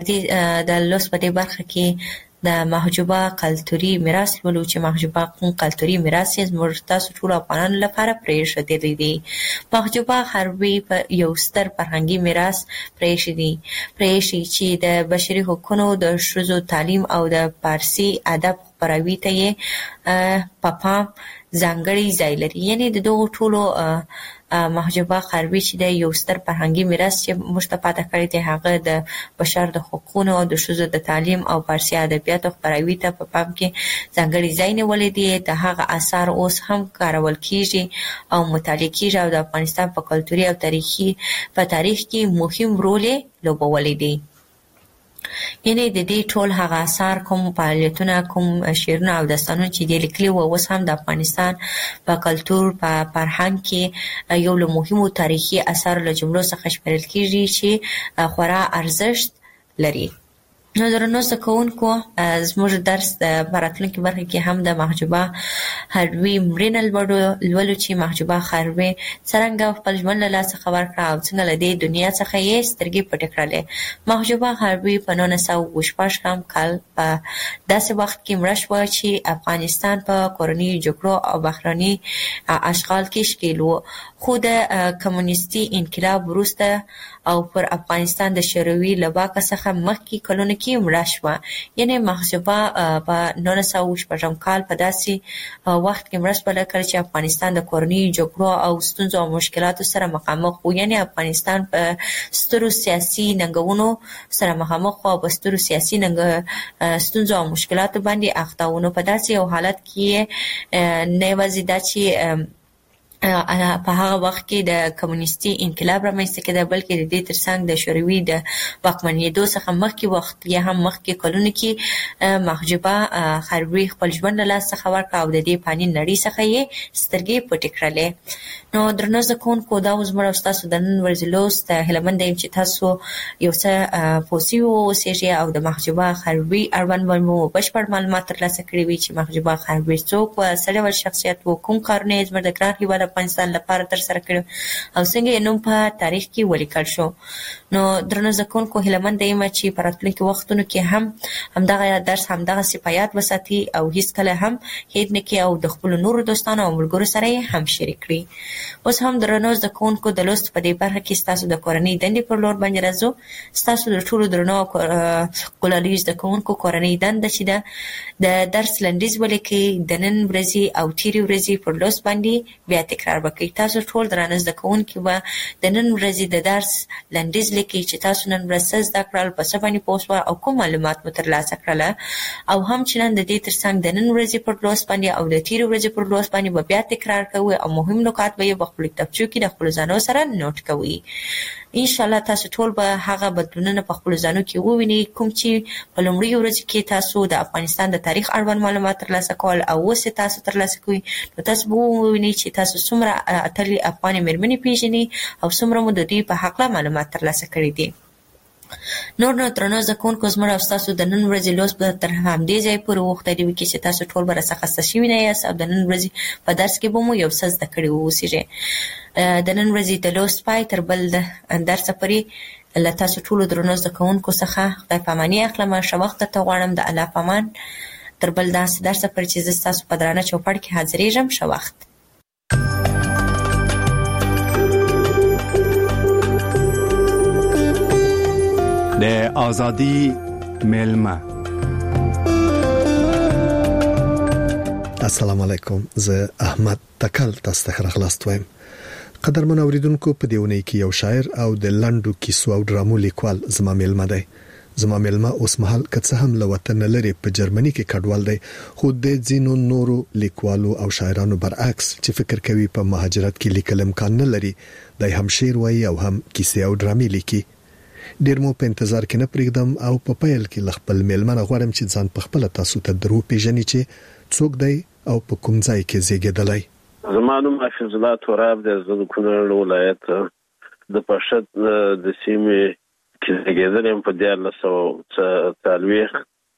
د لوست په دې برخه کې د محجوبه کلتوري میراث ولو چې محجوبه کوم کلتوري میراث یې زموږ تاسو ټول افغانانو لپاره پرېښودلی دی. محجوبه خربي په یو ستر فرهنګي میراث پرېښی چې د بشري حقوقو د ښځو تعلیم او د فارسي ادب خپراوي ته یې په پام ځانګړی ځای لري. یعنی د دغو ټولو محجوبه خربي چې د یو ستر فرهنګي میراث چې موږ ته پاتې کړی دی هغه د بشر د حقوقو او د ښځو د تعلیم او فارسي ادبیاتو خپراوي ته په پام کې ځانګړی ځای نیولی دی. د هغه اثار اوس هم کارول کیږي او مطالعه کیږي او د افغانستان په کلتوري او تاریخ کې مهم رول یې لوبولی دی. یعنی د دې ټول هغه اثار کوم فعالیتونه کوم شعرونه او داستانونه چې دی لیکلي و اوس هم د افغانستان په کلتور په فرهنګ کې یو له مهمو تاریخي اثارو له جملو څخه شمیرل کیږي چې خورا ارزښت لري. نو درنو زده کوونکو زموږ درس د راتلونکي برخه کې هم د محجوبه خربي مړینه لولو چې محجوبه خربي څرنګه خپل ژوند له لاسه ورکړه او څنګه له دې دنیا څخه یې سترګې پټې کړلې. محجوبه خربي په 1916 کال په داسې وخت کې مړه شوه چې افغانستان په کورنیو جګړو او بهرني اشغال کې ښکېل و، خو د کمونیستي انقلاب وروسته او پر افغانستان د شوروي له واکه څخه مخکې کلونو کې مړه شوه. یعنی محجوبه په 1916 کال په داسې وخت کې مړه شوه کله چې افغانستان د کورنیو جګړو او ستونزو او مشکلاتو سره مخامخ و. یعنی افغانستان په سترو سیاسي ننګونو سره مخامخ و او په سترو سیاسي ستونزو او مشکلاتو باندې اخته و. نو په داسې یو حالت کې نه یوازې دا چې په هغه وخت کې د کمونیستي انقلاب رامنځته کېده، بلکې د دې ترڅنګ د شوروي د واکمنېدو څخه مخکې وخت یا هم مخکې کلونو کې محجوبه خربوي خپل ژوند له لاسه ورکړ او د دې فاني نړۍ څخه یې سترګې پټې کړلې. نو درنو زده کوونکو، دا اوس زموږ او ستاسو د نن ورځې لوست. هیله مند یم چې تاسو یو څه پوه سوي واوسېږئ او د محجوبه خربوي اړوند به مو بشپړ معلومات ترلاسه کړي وي چې محجوبه خربوي څوک وه، څه ډول شخصیت و، کوم کارونه یې زموږ د ګران هېواد افغانستان لپاره ترسره کړي او څنګه یې نوم په تاریخ کې ولیکل شو. نو درنو زده کوونکو، هیله مند یم چې په راتلونکي وختونو کې هم همدغه درس همدغسې په یاد وساتي او هېڅکله هم هېر نه کړي او د خپلو نورو دوستانو او ملګرو سره یې هم شریک کړي. اوس هم درنو زده کوونکو، د لوست په دې برخه کې ستاسو د کورنۍ دندې پر لور باندې راځو. ستاسو د ټولو درنو ګلالیو زده کوونکو کورنۍ دنده چې ده د درس لنډیز ولیکئ. د نن ورځې او تېرې ورځې پر لوست باندې بیا تکرار وکړئ. تاسو ټول درانه زده کوونکي به د نن ورځې د درس لنډیز لیکئ چې تاسو نن ورځ څه زده کړل، په څه باندې پوه شوه او کوم معلومات مو ترلاسه کړله، او هم چې نن د دې ترڅنګ د نن ورځې پر لوست باندې او د تېرې ورځې پر لوست باندې به بیا تکرار کوئ او مهم نکات به یې په خپلو کتابچو کې د خپلو ځانو سره نوټ کوئ. انشاءالله تاسو ټول به هغه بدلونونه په خپلو ځانو کې ووینئ کوم چې په لومړیو ورځو کې تاسو د افغانستان د تاریخ اړوند معلومات ترلاسه کول او اوس یې تاسو ترلاسه کوئ. نو تاسو به ووینئ چې تاسو څومره اتلې افغانې مېرمنې پیژنئ او څومره مو د دوی په هکله معلومات ترلاسه کړي دي. نور نو درنو زده کوونکو، زموږ او ستاسو د نن ورځې لوست به تر همدې ځایه پورې وغوښتلی وي چې تاسو ټول به راڅخه خسته شوي نه یاست او د نن ورځې په درس کې به مو یو څه زده کړي واوسېږئ. د نن ورځې د لوست پای تر بل درسه پورې له تاسو ټولو درنو زده کوونکو څخه خدای په اماني اخلم. ښه وخت درته غواړم. د الله په امان. تر بل داسې درسه پورې چې زه ستاسو په درانه چوپړ کې حاضرېږم. ښه وخت. د آزادی ملمه. السلام علیکم. زه احمد تکل تاسو ته خلاص وایم. قدرمن اوریدونکو، په دیونه کې یو شاعر او د لنډو کیسو او ډرامو لیکوال زما ملمه دی. زما ملمه اوس مهال کڅه هم له وطن لري په جرمني کې کډوال دی، خو د ځینو نورو لیکوالو او شاعرانو برعکس چې فکر کوي په مهاجرت کې لیکل امکان نه لري، دای هم شعر وایي او هم کیسې او ډرامې لیکي. ډیر مو په انتظار کې نه پرېږدم او په پیل کې خپل ملمنه غواړم چې ځان په خپل تاسو ته درو پیژنې چې څوک دی او په کوم ځای کې زیږیدلی. زما نوم حفیظ الله توراب دی. زه د کونړ ولایت د پشد د سیمې کې زیږیدلی یم په 1940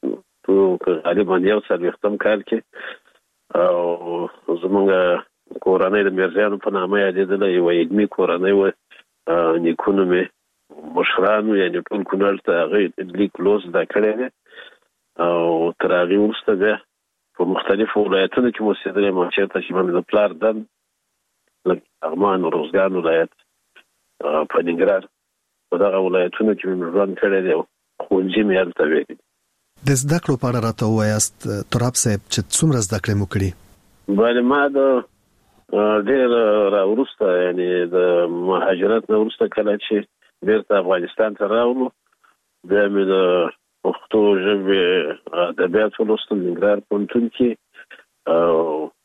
غالبا 1940 کال کې، او زموږ کورنۍ د میرزیانو په نامه یادېدله. یوه علمي کورنۍ وه. نیکونه مې مشرانو یعنې ټول کونړ ته هغه لیک لوست زده کړی دی، او تر هغې وروسته بیا په مختلفو ولایتونو کې مو اوسېدلی یم. چېرته چې مې د پلار دند لکه لغمان، روزګان ولایت، په ننګرهار، په دغه ولایتونو کې مې ژوند کړی دی او ښوونځي مې هلته ویلي دي. د زده کړو په اړه راته ووایاست تراب صاحب چې څومره زده کړې مو کړي؟ بله، ما د ډېر راوروسته یعنې د مهاجرت نه وروسته کله چې بیرته افغانستان ته راغلو، بیا مې د پښتو ژبې ادبیات ولوستل ننګرهار پوهنتون کې، او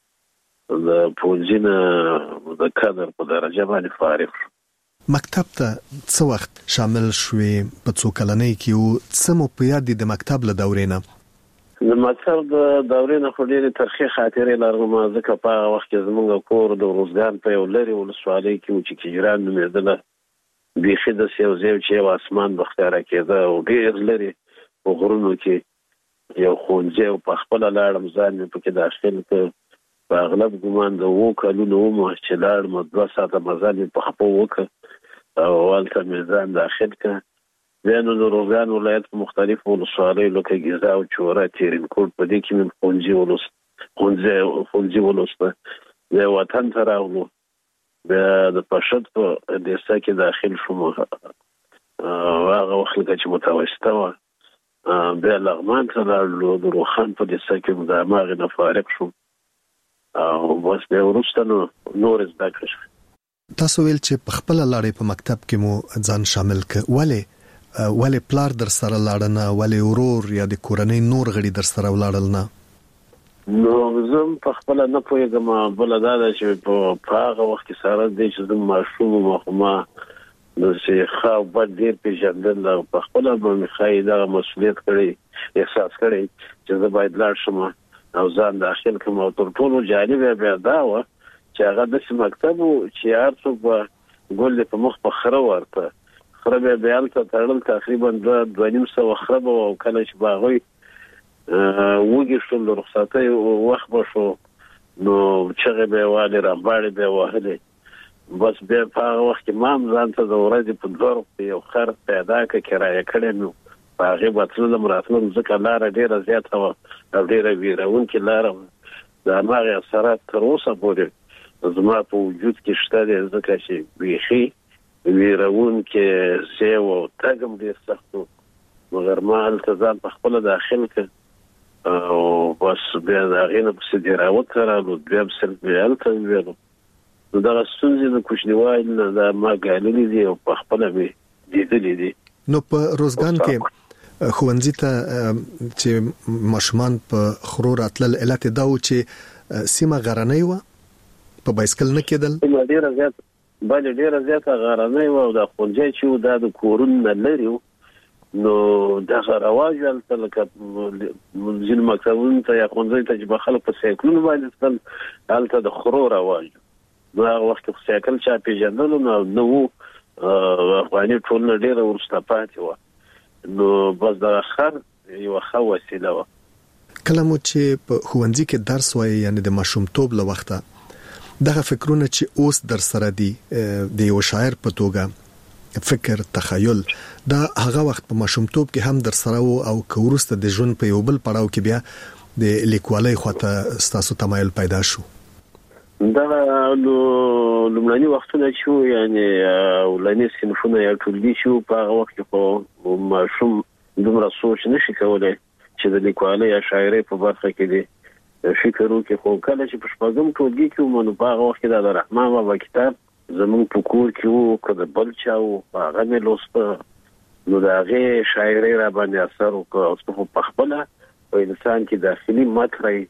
د پوهنځي نه د کادر په درجه باندې فارغ شو. مکتب ته څه وخت شامل شوې؟ په څو کلنۍ کې او څه مو په یاد دي د مکتب له دورې نه؟ د مکتب د دورې نه خو ډېرې ترخې خاطرې لرم، ځکه په هغه وخت کې زموږ کور د روزګان په یو لرې ولسوالۍ کې و چې کجران نومېدله. بیخي داسې یو ځای چې یو اسمان به ښکاره کېده او ډېر لرې په غرونو کې یو ښوونځی او په خپله لاړم، ځان مې پکې داخل کړ. په اغلب ګمان د 7 کلونو وم چې لاړم، 2 ساعته مزل مې په خپو وکړ او هلته مې ځان داخل کړ. بیا نو د روزګان ولایت په مختلفو ولسوالیو لکه ګیزا او چوره، تیرینکوټ، په دې کې مې ښوونځي ولوسته. بیا وطن ته راغلو، بیا د پشد په دیسه کې داخل شوم، هغه وخت لکه چې متوسطه وه. بیا لغمان ته لاړلو، د روخان په دیسه کې د هماغې نه فارغ شوم، او بس بیا وروسته نو نور زده کړې شوې. تاسو ویل چې په خپله لاړې په مکتب کې مو ځان شامل کړ. ولې پلار در سره لاړه نه؟ ولې ورور یا د کورنۍ نور غړي در سره ولاړل نه؟ نو زم په خپل نه پوهیږم بل دا چې په هغه وخت کې سره د چې د ماشوم ما نو چې خو په ډیر پیژندل په خپل باندې خای دا مسؤلیت کړی احساس کړی چې زه باید لاړ شم او ځان داخل کوم او تر ټولو جالب بیا دا و چې هغه د مکتب چې هر څوک ګول په مخ په خره ورته خره بیا الته تړل تقریبا 2.5 خره او کله چې باغوي وګي شول رخصتي وخت بشو نو چې به والی را باندې به وهله بس به په وخت کې مام ځان ته د ورځې په دور یو خر پیدا کړی کړی نو هغه بتل مراتب ځکه لار ډیره زیاته او ډیره ویرون کې لار د هغه اثرات تر اوسه پورې زما په وجود کې شته ځکه چې ویخي ویرون کې سیو او تاګم ډیر سختو مګر ما التزام په خپل داخل کې او بس بیا دا غینه په سدي راوت راغلو بیا بسل بیا التزام نو دا څنګه د کوچنیوالي نه دا ما غالي دي او په خپل به دي نو په روزګان کې خوندزي ته چې ماشومان په خرو راتلل علت دا و چې سیمه غرنۍ و په بایسکل نه کېدل ډیره زیات باندې ډیره زیات غرنۍ و او د خونځي چې د کورون نه لري نو دا رواج ولته لکه منځل مکتبونو ته یا خونځي ته چې خلک په سایکلونو باندې تل الته د خرو رواج نو هغه وخت په سایکل چا پیژندل نو افغاني ټول ډیره ورسته پاتې و نو بس دا خر یو ښه وسیله و کله مو چې په خوندزي کې درس وایي یعنی د ماشومتوب له وخته دغه فکرونه چې اوس در سره دي د یو شاعر په توګه فکر تخیل دا هغه وخت په ماشومتوب کې هم در سره وو او کورسته د ژوند په یو بل پړاو کې بیا د لیکوالۍ خواته ستاسو تمایل پیدا شو دا لومړني وختونه چې یعنی ولني صنفونه یا ټولګي چې په هغه وخت کې په ماشوم دومره سوچ نشي کولای چې د لیکوالۍ یا شاعرۍ په برخه کې دي فکر وکړي خو کله چې په شپږم ټولګي کې مونږ په هغه وخت کې د رحمان بابا کتاب زموږ په کور کې وو کله بل چاو هغه مې لوسته نو دا هغه شاعرۍ را باندې اثر وکړ او په خپل په انسان کې داخلي مطلب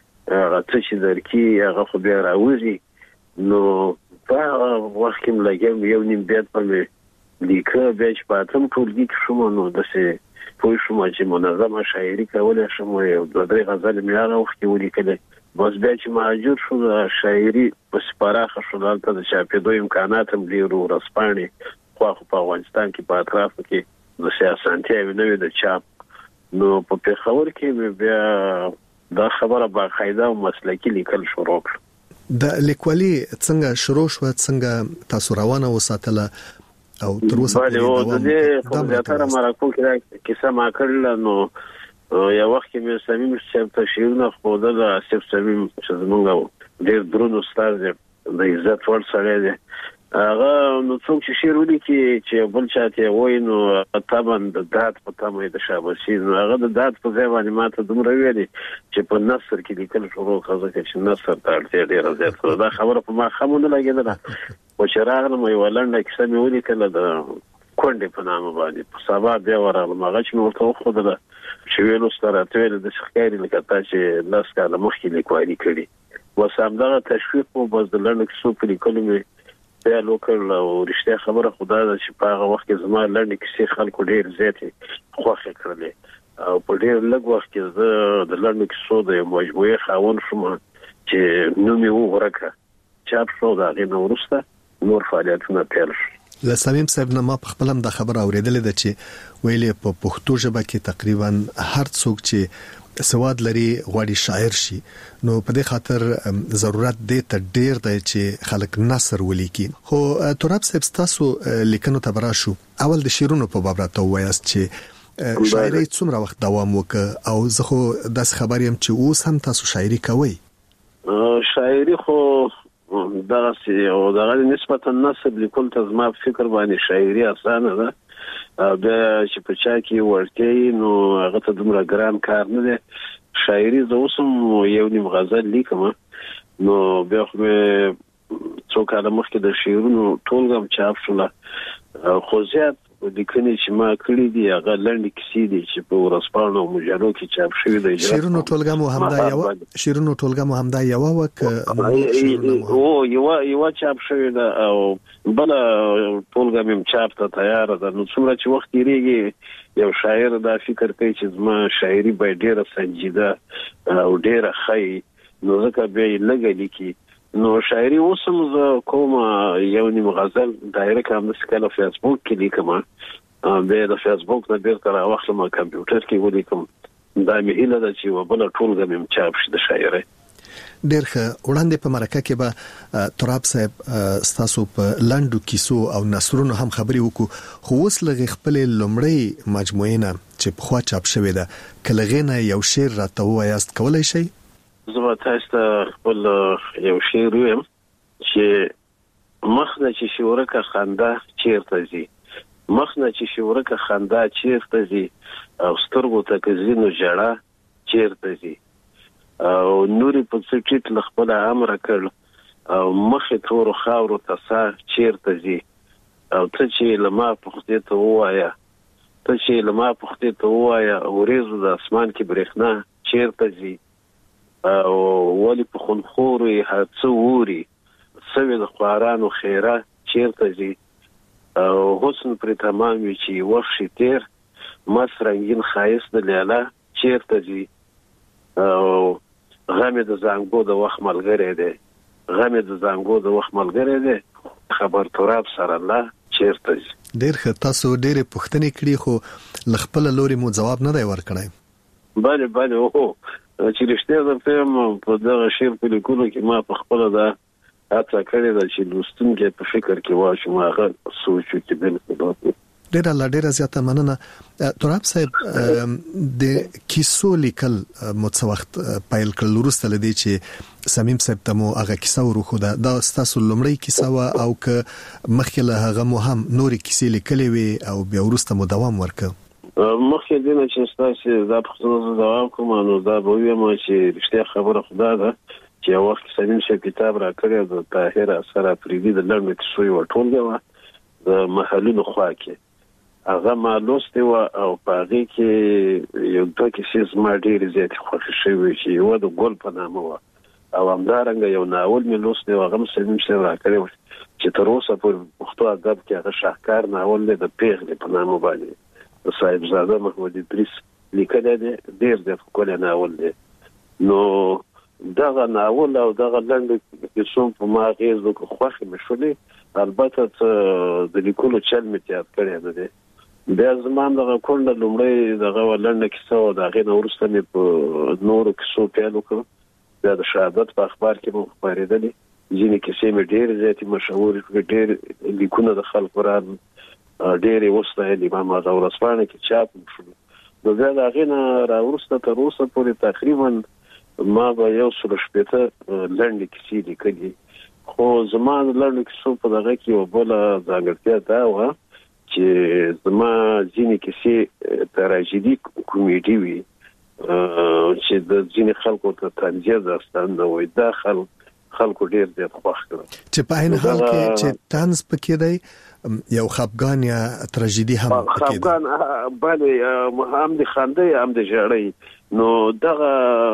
راته چې درکې هغه خو بیا راوځي نو په وخت کې ملګم یو نیم بیت په لیکه بیا چې په اتم ټولګي کې شوم نو دسه پوه شوم چې منظمه شاعري کولای شم یو دوه درې غزل مې هغه وخت کې ولیکل بس بیا چې مهاجر شو د شاعري په سپاراخه شو دلته د چاپېدو امکانات هم ډېر ورسپانې خو په افغانستان کې په اطراف کې د سیاسانتي نوې د چاپ نو په پېښور کې بیا دا خبره با قاعده او مسلکی لیکل شروع کړ د لیکوالي څنګه شروع شو څنګه تاسو روانه وساتله او تر اوسه پورې د زیاتره مراکو کې کیسه ما کړل نو یو وخت کې مې سمیم چې تشریحونه خو د اسف سمیم چې زمونږ ډېر درنو استاد د عزت ور سره دی هغه نو څوک چې شعر ولیکي چې بل چاته وای نو طبعا د دات په تمه د شاباسي نو هغه د دات په ځای باندې ماته دومره ویلي چې په نثر کې لیکل شروع کړه چې نثر ته اړتیا ډیره زیاته دا خبره په ما خمونه لګیدله او چې راغلم یو لنډه کیسه مې ولیکله د کونډې په نامه باندې په سبا بیا ورغلم هغه چې مې ورته وښودله چې ویلو سره ته ویل د ښکاري لکه تا چې لاس کاله مخکې لیکوالي کړي اوس همدغه تشویق مو بس د لنډه کیسو په لیکلو مې بیا لوکل او رښتیا خبره خدا ده چې په هغه وخت کې زما لنډې کیسې خلکو ډېر زیاتې خوښې کړلې او په ډېر لږ وخت کې زه د لنډو کیسو د یو مجموعې خاوند شوم چې نوم یې وغوړکه چاپ شو د هغې نه وروسته نور فعالیتونه پیل شو له سمیم صاحب نه ما په خپل هم دا خبره اورېدلې ده چې ویلې په پښتو ژبه کې تقریبا هر څوک چې سواد لري غواړي شاعر شي نو په دې خاطر ضرورت دی ته ډیر دی چې خلک نثر ولیکي خو تراب صاحب تاسو لیکنو ته براشو اول د شعرونو په باب راته وایاست چې شاعري څومره وخت دوام وکړ او زه خو داس خبر یم چې اوس هم تاسو شاعري کوئ شاعري خو دغه او دغه نسبتا نثر لیکل ته زما فکر باندې شاعري اسانه ده دا چې په چا کې ورته نو هغه ته دومره ګران کار نه دی شاعري زه اوسم یو نیم غزل لیکم نو بیا خو څو کاله مخکې د شعرونو ټولګم چاپ شول خو زیات لیکنې چې ما کړې دي هغه لنډ کیسې دي چې په ورځپاڼو او مجلو کې چاپ شوي دي. شیرونو ټولګه مو همدا یو وک یو چاپ شوی ده او بل ټولګه مې چاپ ته تیار ده. نو څومره چې وخت یې یو شاعر دا فکر کوي چې زما شاعري به ډیره سنجیده او ډیره ښه نو ځکه به یې لږه لیکي. نو شاعري اوسم زه کوم یو نیم غزل دایره کوم د سکاله فیسبوک کې لیکم به د فیسبوک نه بیرته راوخلم کمپیوټر کې ولیکم. دا مې هیله ده چې وبله ټولګه مې چاپ شي د شاعري. ډېر ښه. وړاندې په مرکه کې به تراب صاحب ستاسو په لاندو کیسو او نثرونو هم خبري وکړو، خو اوس لږ خپل لومړی مجموعه نه چې په خوا چاپ شوې ده کلهغه یو شعر راته وایاست کولای شئ؟ زما تاسو ته خپل یو شعر ویم چې مخنه چې شورکه خندا چیرته زی، مخنه چې شورکه خندا چیرته زی او سترګو ته کزینو جړه چیرته زی او نوري په څټیټ لخپل امر کړ او مخه تور خاورو ته چیرته زی او ته چې لما پخته ته وایا، ته چې لما پخته ته وایا اورېزو د اسمان کې برېښنا چیرته زی او ولی په خونخوري هڅه ووري سوي د خوارانو خیره چیرته زی او حسن پر تمام وی چې وخت تیر مس رنگین خایس د لیلا چیرته زی او غمه د زنګو د وخت ملګری دی، غمه د زنګو د وخت ملګری دی خبر تراب سره الله چیرته زی. ډېر ښه. تاسو ډېرې پوښتنې کړې خو لخپل لوري مو جواب نه دی ورکړی. بله او چې رښتیا درته په دغه شعر په لیکلو کې ما په خپل دا هڅه کړې ده چې لوستونکي په فکر کې واچوم هغه سوچ چې بالکل ډېر زیاته مننه. تراب صاحب د کیسو لیکل مو څه وخت پیل کړل وروسته لدی چې سمیم صاحب ته مو هغه کیسه ورخو دا ستاسو لومړی کیسه وا او که مخکې له هغه مو هم نورې کیسې لیکلې وي او بیا وروسته مو دوام ورکړ؟ مخکې دینه چې تاسو دا پښتو دوام کوم نو دا به ویم چې رښتیا خبره خدا ده چې یو وخت سمیم صاحب کتاب را کړی د طاهر اثر افریدي د لړم کیسو یو ټولګه و د محلونو خوا کې هغه ما لوستي و او په هغه کې یو دوه کیسې زما ډېرې زیاتې خوښې شوې چې یو د ګل په نامه و او همدارنګه یو ناول مې لوستی و هغه سمیم صاحب را کړی و چې تر اوسه په پښتو ادب کې هغه شاهکار ناول دی د پیغلې په نامه باندې صاحبزاده محمد ادریس لیکل دی، ډېر ښکلی ناول دی. نو دغه ناول او دغه لنډ کیسو په ما اغېز وکړ، خوښې مې شولې. البته د لیکلو چل مې تیار کړی نه دی. بیا زما دغه کونډه لومړی دغه لنډه کیسه وه، د هغې نه وروسته مې په نورو کیسو پیل وکړ. بیا د شهادت په اخبار کې مو خپرېدلې ځینې کیسې مې ډېرې زیاتې مشهورې کړې، ډېر لیکونه د خلکو راغلل، ډېرې وستایلې ما هغه ورځپاڼه کې چاپ شول. نو بیا د هغې نه راوروسته تر اوسه پورې تقریبا ما به 160 لنډې کیسې لیکلي. خو زما د لنډو کیسو په دغه کې یوه بله ځانګړتیا دا وه چې زما ځینې کیسې تراژیدي کومیډي وي چې د ځینې خلکو ته طنزیه داستان نه وي. دا خلکو ډېر زیات خوښ کړل چې په عین حال کې چې طنز پکې دی یو خفګان یا تراژیدي هم پکې دی. خفګان بله هم د خندې هم د ژړۍ. نو دغه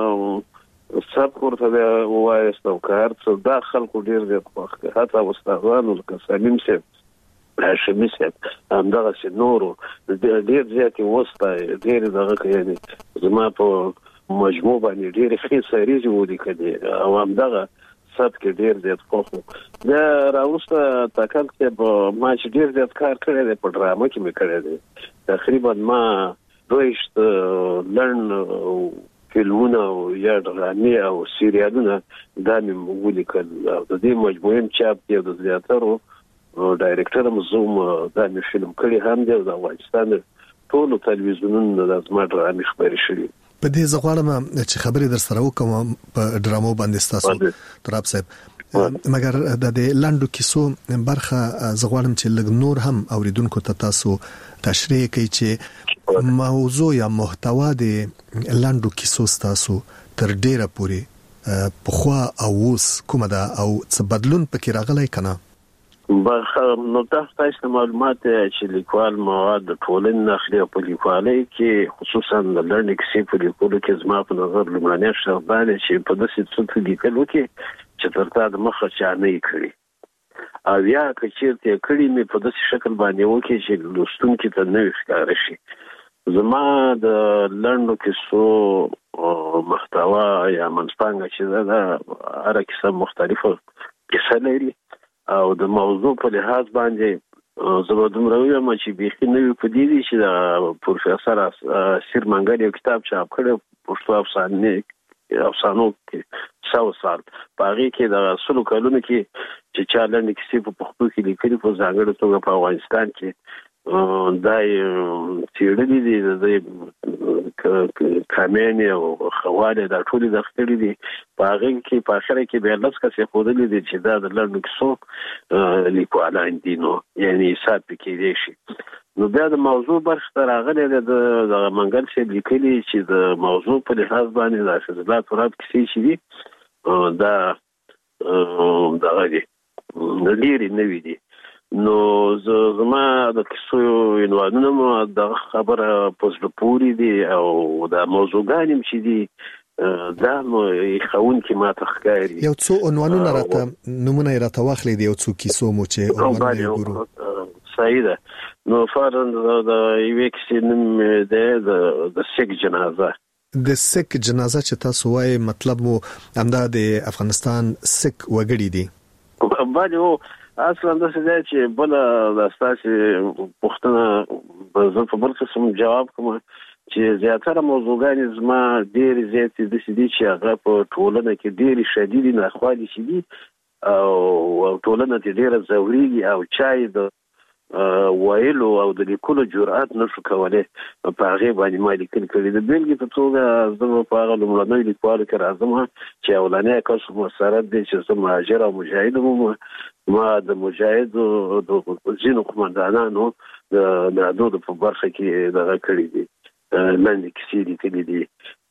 سب ورته ووایست او که هر څه دا خلکو ډېر زیات خوښ کړل. حتی استادانو لکه سمیم صاحب، هاشمي صاحب، همدغسې نورو ډېر زیاتې وستایي، ډېرې دغه یعنې زما په مجموع باندې ډېرې ښې سریزې ولیکلې او همدغه سب کې ډېر زیات خوښ و. بیا راوروسته تاکل صاحب ما چې ډېر زیات کار کړی دی په ډرامه کې مې کړی دی. تقریبا ما 22 لنډ فلمونه او یا ډرامې او سریالونه دا مې ولیکل او د دې مجموعې چاپ دی او د زیاترو ډایرکټر هم زوم دا مې فلم کړی هم دی او د افغانستان ټولو تلویزیونونو د زما ډرامې خپرې شوي. په دې زه غواړم چې خبرې در سره وکړم په ډرامو باندې ستاسو تراب صاحب، مګر د لنډو کیسو برخه زه غواړم چې لږ نور هم اوریدونکو ته تاسو تشریح کړئ چې موضوع یا محتوا د لنډو کیسو ستاسو تر ډیره پورې پخوا او اوس کومه ده او څه بدلون پکې راغلی کنه؟ نو تاسو معلومات چې لیکوال مواد د ټولنې نخلي په لیکوالۍ کې خصوصا د لرنې کیسې په لیکلو کې زما په نظر لمړنی شرط دی چې په داسې څه لیکلو کې چې ترته د مخه چا نه کړی او یا که چیرته کړی مې په داسې شکل باندې وکړي چې لوستونکي ته نه ښکاره شي. زما د لرنو کیسو محتوا یا منځپانګه چې دا هر کیسه مختلفه کیسه لري او د موضوع په لحاظ باندې زه به دومره وایم چې بیخي نوي پدې دي چې د پروفیسور سیر منګل یو کتاب چاپ کړی پښتو افسانو کې 100 سال په هغه کې د 100 کلونو کې چې چا لنډ کیسې په پښتو کې لیکلي په ځانګړې توګه په افغانستان کې دا تیړلې دي د کامین او خواله د ټولې د خپلې دي په هغه کې په اخر کې به لږ څه خودلې دي چې دا د لړنو کیسو لیکوالان دي نو یعنی حساب کې دي شي. نو بیا د موضوع برخه راغلي د منګل څخه لیکلي چې د موضوع په لحاظ باندې د فضلات ورات کیسې شي دي دا غوډي د لري نوې دي. نو زما د کیسو عنوانونه د خبره پوسټ پوری دي او د موضوعګانې چې دي دا نو خون کې ما تخکاری یو څو عنوانونه راته نمونه راته واخلې دي یو څو کیسو مو چې عنوانونه وګورو. صحیح ده. نو فرض د یوې کیسې نوم د سیک جنازه. د سیک جنازه چې تاسو وایي مطلب مو همدا د افغانستان سیک وګړي دي. باندې اصلا د څه چې بل د اساسي پښتنه زه په بل قسم جواب کوم چې زیاتره موضوعګان زما ډېر زیات دي چې هغه په ټولنه کې ډېر شدید نه خوالي شي دي او ټولنه ته ډېر ضروري او چای د وایلو او د لیکلو جرأت نشو کولای په هغه باندې ما لیکل کړي. د بیلګې په توګه زه په هغه لومړنۍ لیکوال کې راځم چې اولانې کس مسرت دي چې زه مهاجر او مجاهد ما د مجاهدو د ځینو قومندانانو د نادود په برخه کې دغه کړی دي لاندې کیسې لیکلي دي.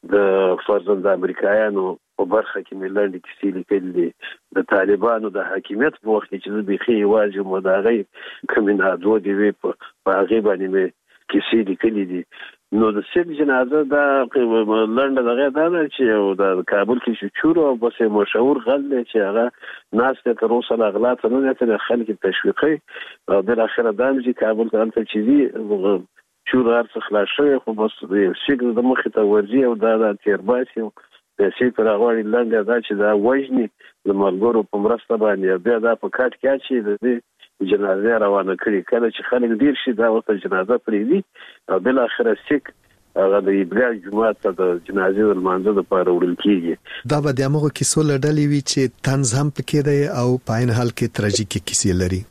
د فرضاً د امریکایانو په برخه کې مې لاندې کیسې لیکلي دي. د طالبانو د حاکمیت په وخت کې چې بيخي واجب مداغي کوم نادود دی په هغه باندې مې کیسې لیکلي دي. نو د سیک جنازه دا لنډه دغه دا چې د کابل کې چې چورو او بس مشهور غل چې هغه ناس ته تر اوسه اغلاط نه ته خلک تشویقي او بل اخر دام چې کابل ته انت چې چور ارڅ خلاص شوی خو بس سیک د مخ ته ورځي او دا تیرباسي د سیک راغوري لنډه دا چې دا وژني د ملګرو په مرسته باندې بیا دا په کاټ کې چې د جنازه روانه کړي کله چې خلک ډیر شي دا وخت جنازه پرې دي او بل اخر سیک هغه د ایبګا جمعه ته د جنازې د لمانځه لپاره وړل کیږي. دا به د هغه کیسو لړلې وی چې طنز هم پکې دی او په عین حال کې تراژیکي کیسې لري.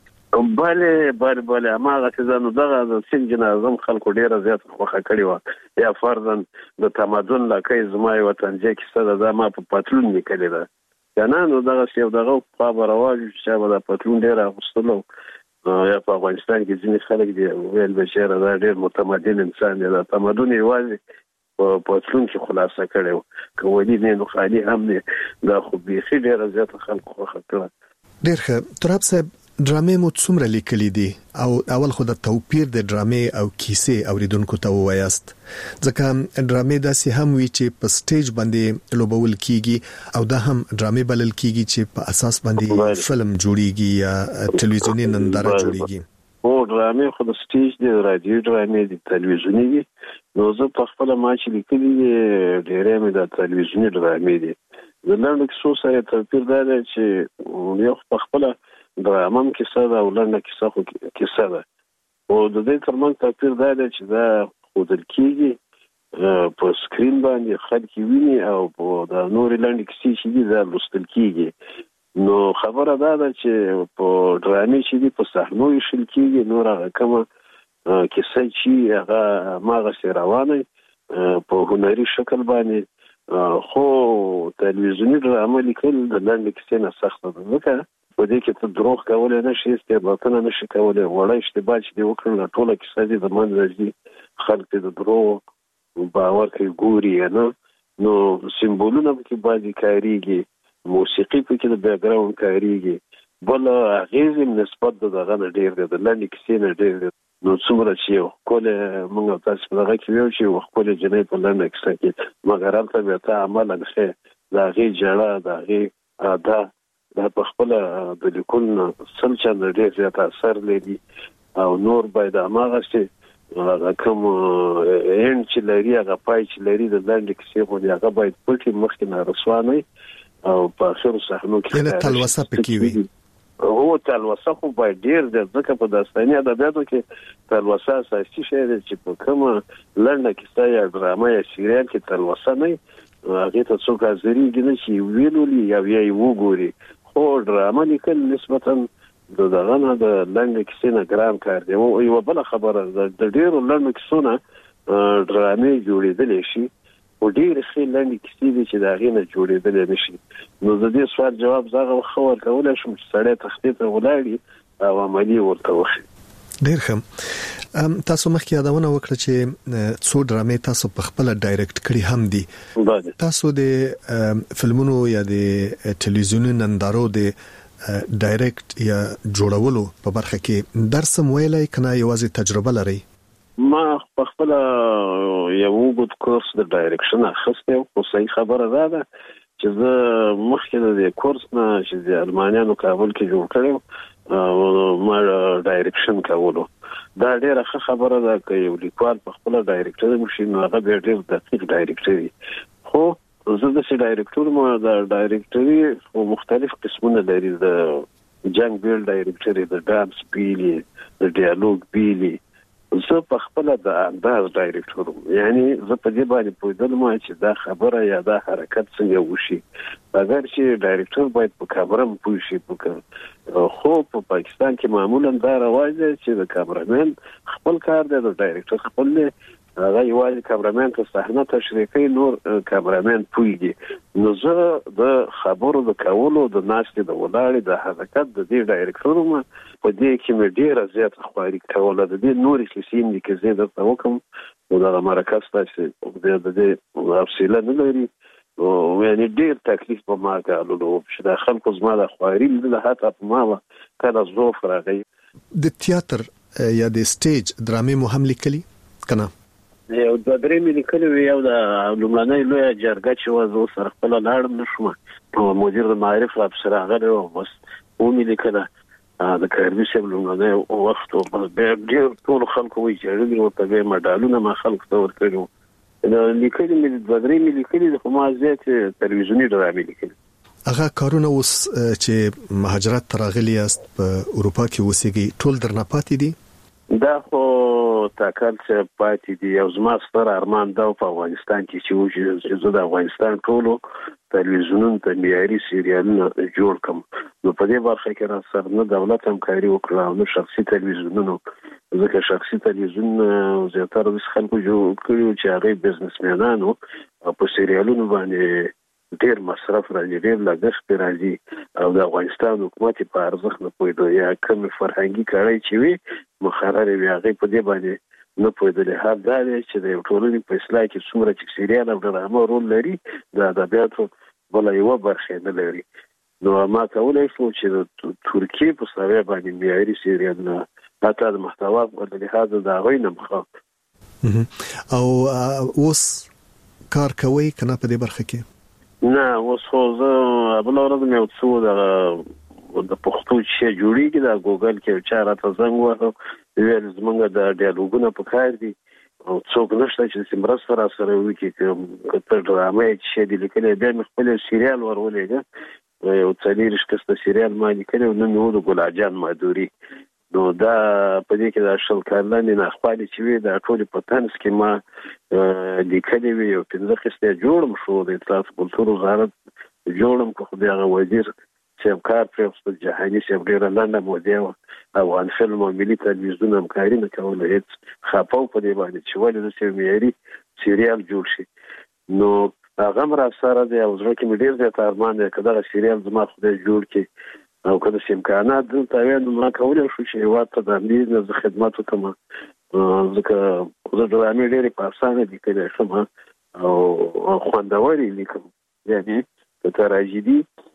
بله هغه چې نو دغه د سیک جنازه خلکو ډیره زیات خوښه کړې و یا فرضاً د تمدن لکه زما وطن چې کیسه دا ما په پاتلون لیکلې ده کنه. نو دغه یو دغه په برواج چې د پاتلون ډیره غوښتلو یا په افغانستان کې ځینې خلک دي ویل بشره دا ډیر متمدن انسان دی. دا تمدن یوازې په پاتلون کې خلاصه کړو کوي نه نو خالي هم نه دا خو بيخي ډیره زیات خلکو خوښه کړه. ډیر ښه. تراب صاحب ډرامې مو څومره لیکلي دي او اول خو د توپیر د ډرامې او کیسې اوریدونکو ته وایاست ځکه ډرامې داسې هم وي چې په سټیج باندې لوبول کیږي او دا هم ډرامې بلل کیږي چې په اساس باندې فلم جوړیږي یا ټلویزیونی ننداره جوړیږي. او ډرامې خو د سټیج دی رادیو ډرامې دي ټلویزیونی دي. نو زه په خپل ما چې لیکلي ډېرې مې د ټلویزیونی ډرامې دي. د لنډ کیسو سره توپیر دا دی چې یو په خپل درامم کیسه ده او لنډه کیسه خو کیسه ده او د دې ترمنځ توپیر دا دی چې دا ښودل کیږي په سکرین باندې خلک ویني او په د نورې لنډې کیسې چې دي دا لوستل کیږي. نو خبره دا ده چې په ډرامې چې دي په صحنو ایښل کیږي نور هغه کومه کیسه چې هغه ماغسې روانه په هنري شکل باندې خو تلویزیونی ډرامه لیکل د لنډې کیسې نه سخته ده ځکه په دې کې ته دروغ کولای نشې استعباطونه نشې کولای وړه اشتباه چې دی وکړل ټوله کیسه دې د منځ دي خلک د دروغ باور کوي ګوري نه. نو سمبولونه په کې باندې کاریږي موسیقي په کې د بیک ګراوند کاریږي بل هغه نسبت دغه نه ډیر دی د لاندې کیسې نه ډیر دی. نو څومره چې کله موږ تاسو په دغه کې ویل چې خپل جنې په لاندې کیسه کې مګر هلته به ته عمل نه دا غي جړه دا غي دا په خپل د لیکون سلچا نه ډیر زیات اثر لري او نور باید هغه چې کوم ان چې لري هغه پای چې لري د لاندې کیسې په هغه باید پټي مخکې نه رسوانه او په اخر صحنو کې یعنی تلوسه پکې وي. هو تلوسه خو باید ډیر د ځکه په داستاني ادبیاتو کې تلوسه اساسي شی دی چې په کومه لنډه کیسه یا ډرامه یا سریال کې تلوسه نه هغه ته څوک حاضرېږي نه چې ویلولي یا یې وګوري. خو ډرامه لیکل نسبتا دغه نه د لنډه کیسې نه ګران کار دی. او یو بل خبره د ډیرو لنډو کیسو نه ډرامې جوړېدلې شي او ډیر ښه لنډه کیسې دي چې دا غي نه جوړېدلې نشي. نو د دې سوال جواب زغه خبر کولای شم چې سړی تخطیط ولاړی او عملی ورته وشي. ډیر ښه. تاسو مخکې یادونه وکړه چې څو ډرامې تاسو په خپل ډایرکټ کړی هم دي. تاسو د فلمونو یا د ټلویزیوني نندارو د ډایرکټ یا جوړولو په برخه کې درس ویلای کنه یوازې تجربه لري؟ ما په خپل یو وګت کورس د ډایرکشن اخیسته او صحیح خبره ده چې زه مخکې د کورس نه چې د المانیانو کابل کې جوړ کړم ما ډایرکشن کولو. دا ډیره ښه خبره ده چې یو لیکوال په خپل ډایرکټر وشي نو هغه به ډیر دقیق ډایرکټر وي. خو زه د ډایرکټور ما د ډایرکټري مختلف قسمونه لري. د جنگ بیل ډایرکټري، د ډانس بیلی، د ډیالوګ بیلی. زه په خپل د انداز ډایرکټور یعنی زه په دې باندې پوهیدم چې دا خبره یا دا حرکت څنګه وشي. اگر چې ډایرکټور باید په کامره پوه شي خو په پاکستان کې معمولا دا رواج دی چې د کامرامن خپل کار دی، د ډایرکټور خپل دی. هغه یوازې کامرامن ته صحنه تشریح کوي، نور کامرامن پوهیږي. نو زه د خبرو د کولو د ناشته د ولاړې د حرکت د دې ډایرکټور ما په دې کې مې ډیره زیات خواري کوله. د دې نور کیسې دي چې زه درته وکم او دا مرکز تاسو د دې افصیله نه لري او یعنی ډیر تکلیف په ما کولو چې د خلکو زما د خواري له هاته په ما کله زوف راغی. د تیاتر یا د سټیج ډرامې مو هم لیکلي کنه؟ یو د درې ملي کلی یو د لومړنۍ لوی جرګه چې وځو سره خپل لاړم نشم په مدیر د معارف افسر هغه او بس و ملي کله د کاربي سیب لومړنۍ وخت او ډېر ټول خلکو وی چې ورته به مډالونه ما خلک ته ورکړو. د لیکلي ملي د درې ملي کلی د کومه زیات تلویزیونی ډرامې لیکلي. هغه کارونه اوس چې مهاجرت تراغلی است په اروپا کې وسیږي ټول درنه پاتې دي؟ دا خو تاکل چې پاتې دي. او زما ستر ارمان دا په افغانستان کې چې زه د افغانستان ټولو تلویزیونونو ته معیاري سریالونه جوړ کړم. نو په دې برخه کې را سره نه دولت همکاري وکړه او نه شخصي تلویزیونونو، ځکه شخصي تلویزیون زیاتره د خلکو جوړ کړي چې هغه بزنسمنانو په سریالونو باندې ډیر مصرف راځي، ډیر لګښت راځي او د افغانستان حکومت په ارزښت نه پوهیدو یا کوم فرهنګي کړای چې وي مخرر وي هغه په دې باندې نه پوهیدل. هر دا چې د ټولنې په اصلاح کې څومره چې سریال او ډرامه رول لري د ادبیاتو بل یو برخه نه لري. نو ما کولای شو چې د ترکیه په ساوی باندې معیاري سریال نه حتی د محتوا په لحاظ دا غوي نه مخه او اوس کار کوي کنه په دې برخه کې؟ نه اوس خو زه بل ورځ مې وڅو د پښتو چې جوړیږي د ګوګل کې چې راته زنګ وهو ویل زمونږ د ډیالوګونو په کار دي او څوک نشته چې سیمرس سره وکړي چې ډرامه چې د لیکلې د خپل سریال ورولېږي یو څلور شکسته سریال ما لیکلې نو نو د ګلاجان مادوري. نو دا په دې کې د شل کارلانې نه خپل چې وي د ټولي پتنس کې ما لیکلې وي او پنځه قسطه جوړم شو د اطلاعات کلتور وزارت جوړم کو خو بیا وزیر چې کار پر جهاني چې ډیر لاندې مودې او ان فلم او ملي تلویزیون همکاري نه کوله هیڅ خپاو په دې باندې چې ولې د سیميري سریال جوړ شي. نو هغه مرا سره د اوزره کې ډیر زیات ارمان دی کله سریال زما خدای جوړ کړي او کله چې امکانات دلته وي ما کولای شو چې واته د امنیت خدمات وکم. ځکه زه ډرامې ډېرې په اسانه لیکلی شم او خوندورې لیکم. یعنې د تراژیدي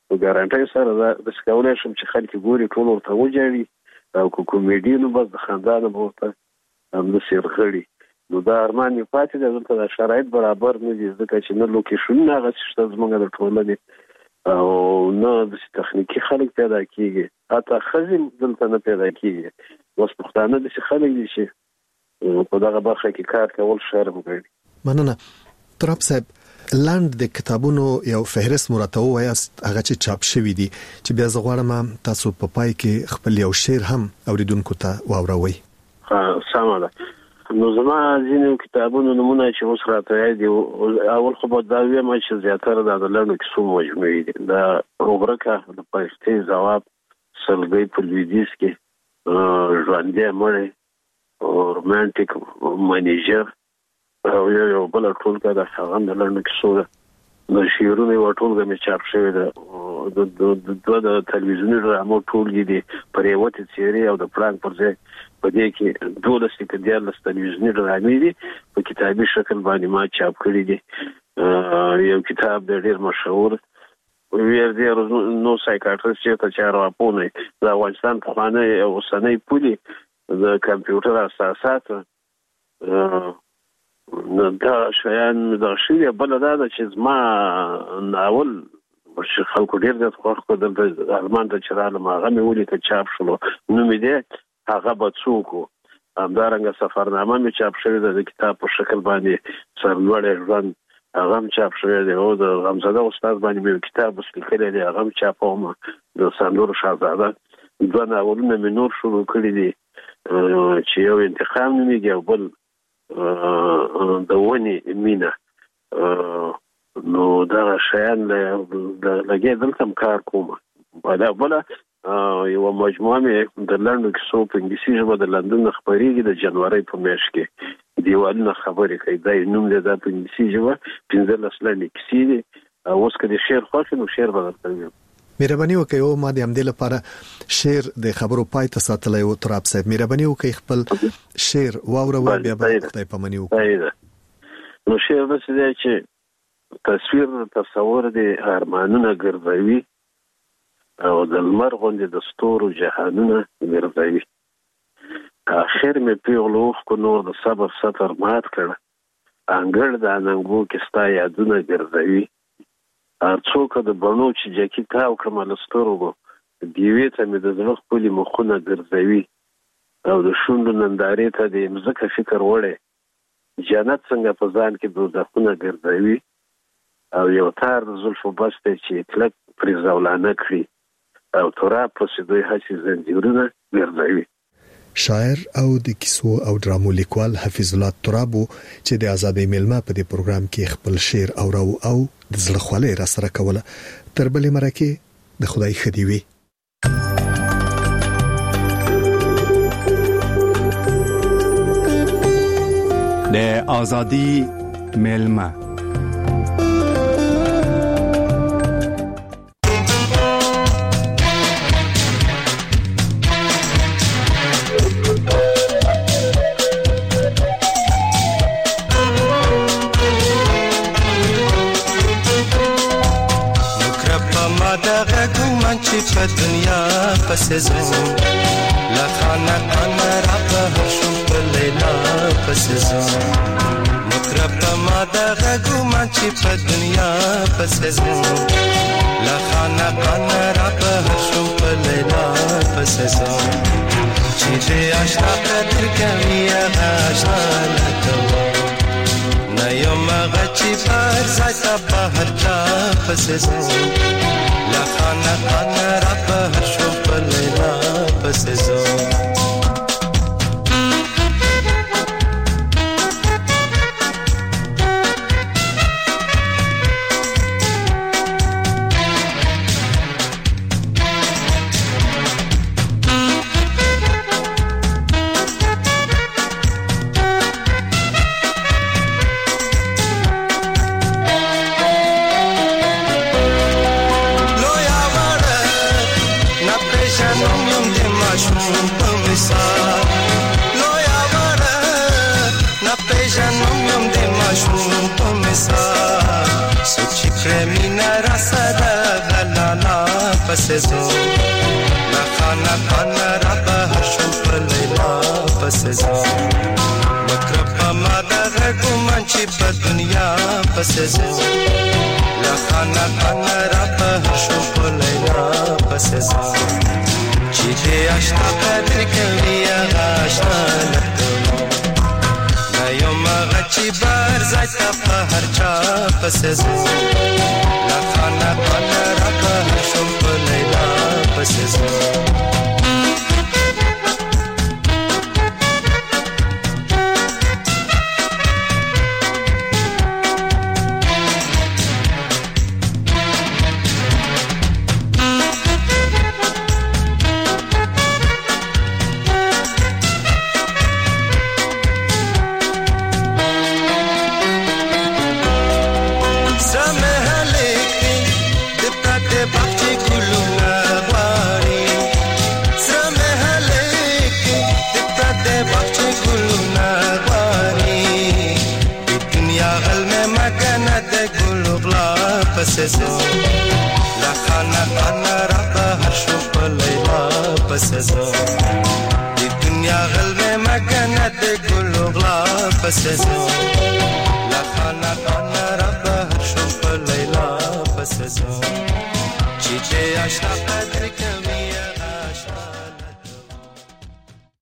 ګارانټي سره د سکاولې شم چې خلک ګوري ټول ورته وځي او کومېډي نو بس د خاندان بوته هم د سیرغړي نو دا ارمان یې پاتې ده دلته د شرایط برابر نه دي ځکه چې نه لوکیشن نه غوښته زمونږ د ټولنې او نه د تخنیکی خلک پیدا کیږي حتی خزم دلته نه پیدا کیږي اوس پښتانه د خلک دي چې په دغه برخه کې کار کول شرم کوي مننه تراب صاحب لاند د کتابونو یو فهرست مراتب وایست هغه چې چاپ شوی دي چې بیا زغړم تاسو په پای کې خپل یو شعر هم اوریدونکو ته واوروي سمه ده نو زما ځینې کتابونو نمونه چې اوس راته دي اول خو به دا وایم چې زیاتره د لاندو کیسو مجموعې دي دا روبرکا د پښتو جواب سلګي په لویدیس کې ژوندې مړ رومانټیک منیجر او یو بل ټولګه د هغه د لاندو کیسو د شیرونو یو ټولګه می چاپ شوی ده د تلویزیوني ډرامو ټولګي دي پر یو تیری او د پلان پر ځای په دې کې 12 کې د تلویزیوني ډرامې دي په کتابي شکل باندې ما چاپ کړی دي یو کتاب د ډیر مشهور ویر دی نو سایکاټریست چې چارو اپونه د افغانستان په خانه او سنې پولي د کمپیوټر اساسات دا شیان د شیله بل دا چې زما ناول چې خلکو ډیر د خوښ د ارمان د چرانه ماغه مې ولې ته چاپ شلو نو مې دې هغه بڅوکو همدارنګه سفرنامه مې چاپ شوی د کتاب په شکل باندې سرلوړ ژوند هغه چاپ شوی دی او د غمزاده استاد باندې مې کتاب ولیکلی دی هغه چاپوم د ساندور شاهزاده دوه ناولونه مې نور شروع کړی دي چې یو انتقام نومیږي او بل د ونی مینا نو دا شیان لګي دلته کار کوم بل یو مجموعه مې د لندن کیسو په انګلیسي ژبه د لندن خبرېږي د جنوري په میاشت کې دیوالونه خبرې کوي دا نوم دی د انګلیسي ژبه 15 لنډې کیسې دي اوس کله شعر خوښ نو شعر بدل کوي مهرباني وکړئ او ما د همدې لپاره شعر د خبرو پای ته ساتلای او تراب صاحب مهرباني وکړئ خپل شعر واوروي بیا به خدای پامني وکړي نو شعر د څه چې تصویر تصور دي ارمانونه ګرځوي او د لمر غوندې د ستورو جهانونه ګرځوي اخر مې پیغلوخ کو نور د صبر ستر مات کړ انګړ د اننګو کې ستا یادونه ګرځوي څوک د بڼو چې جکی تاو کړم له سترګو دیوې ته مې د زړه خپلې مخونه ګرځوي او د شونډو نندارې ته د مځکه فکر وړی جنت څنګه په ځان کې دوزخونه ګرځوي او یو تار د زلفو بس دی چې کلک پرې زولانه کړي او تراب پسې دوی هسې زنځیرونه ګرځوي شاعر او د کیسو او ډرامو لیکوال حفیظ الله ترابو چې د آزادۍ میلمه په دې پروګرام کې خپل شعر او د زړه خولې را سره کوله تر بلې مرکه د خدای خدي وي د آزادۍ میلمه په دنیا پسې زوم لخانه انا را په شوم په لیلا پسې زوم مکرب ما د غوما چې په دنیا پسې زوم لخانه انا را په شوم په لیلا پسې زوم چې دې آشنا قدر کوي آشنا لته نه یو مغه چې پر ځای په هر چا پسې زوم لخانه خانه را په شو په لیلا پسې زوم سوچ کرمینا را سره غلانا پسزو لخانه خانه را بهر شم په لیلا پسزو مکرب ما دغه ګمان چې په دنیا پسزو لخانه خانه را بهر شم په لیلا پسزو چې دې آشنا قدر کوي هغه آشنا لته یوم غچی بار زایتا په هر چا پسزو لخانه خانه را بهر شم په لیلا پسزو پسزو لخانه خانه را بهر شم په لیلا پسزو د دنیا غلمه مکنه د ګلو غلا پسزو لخانه خانه را بهر شم په لیلا پسزو چې دې آشنا قدر کوي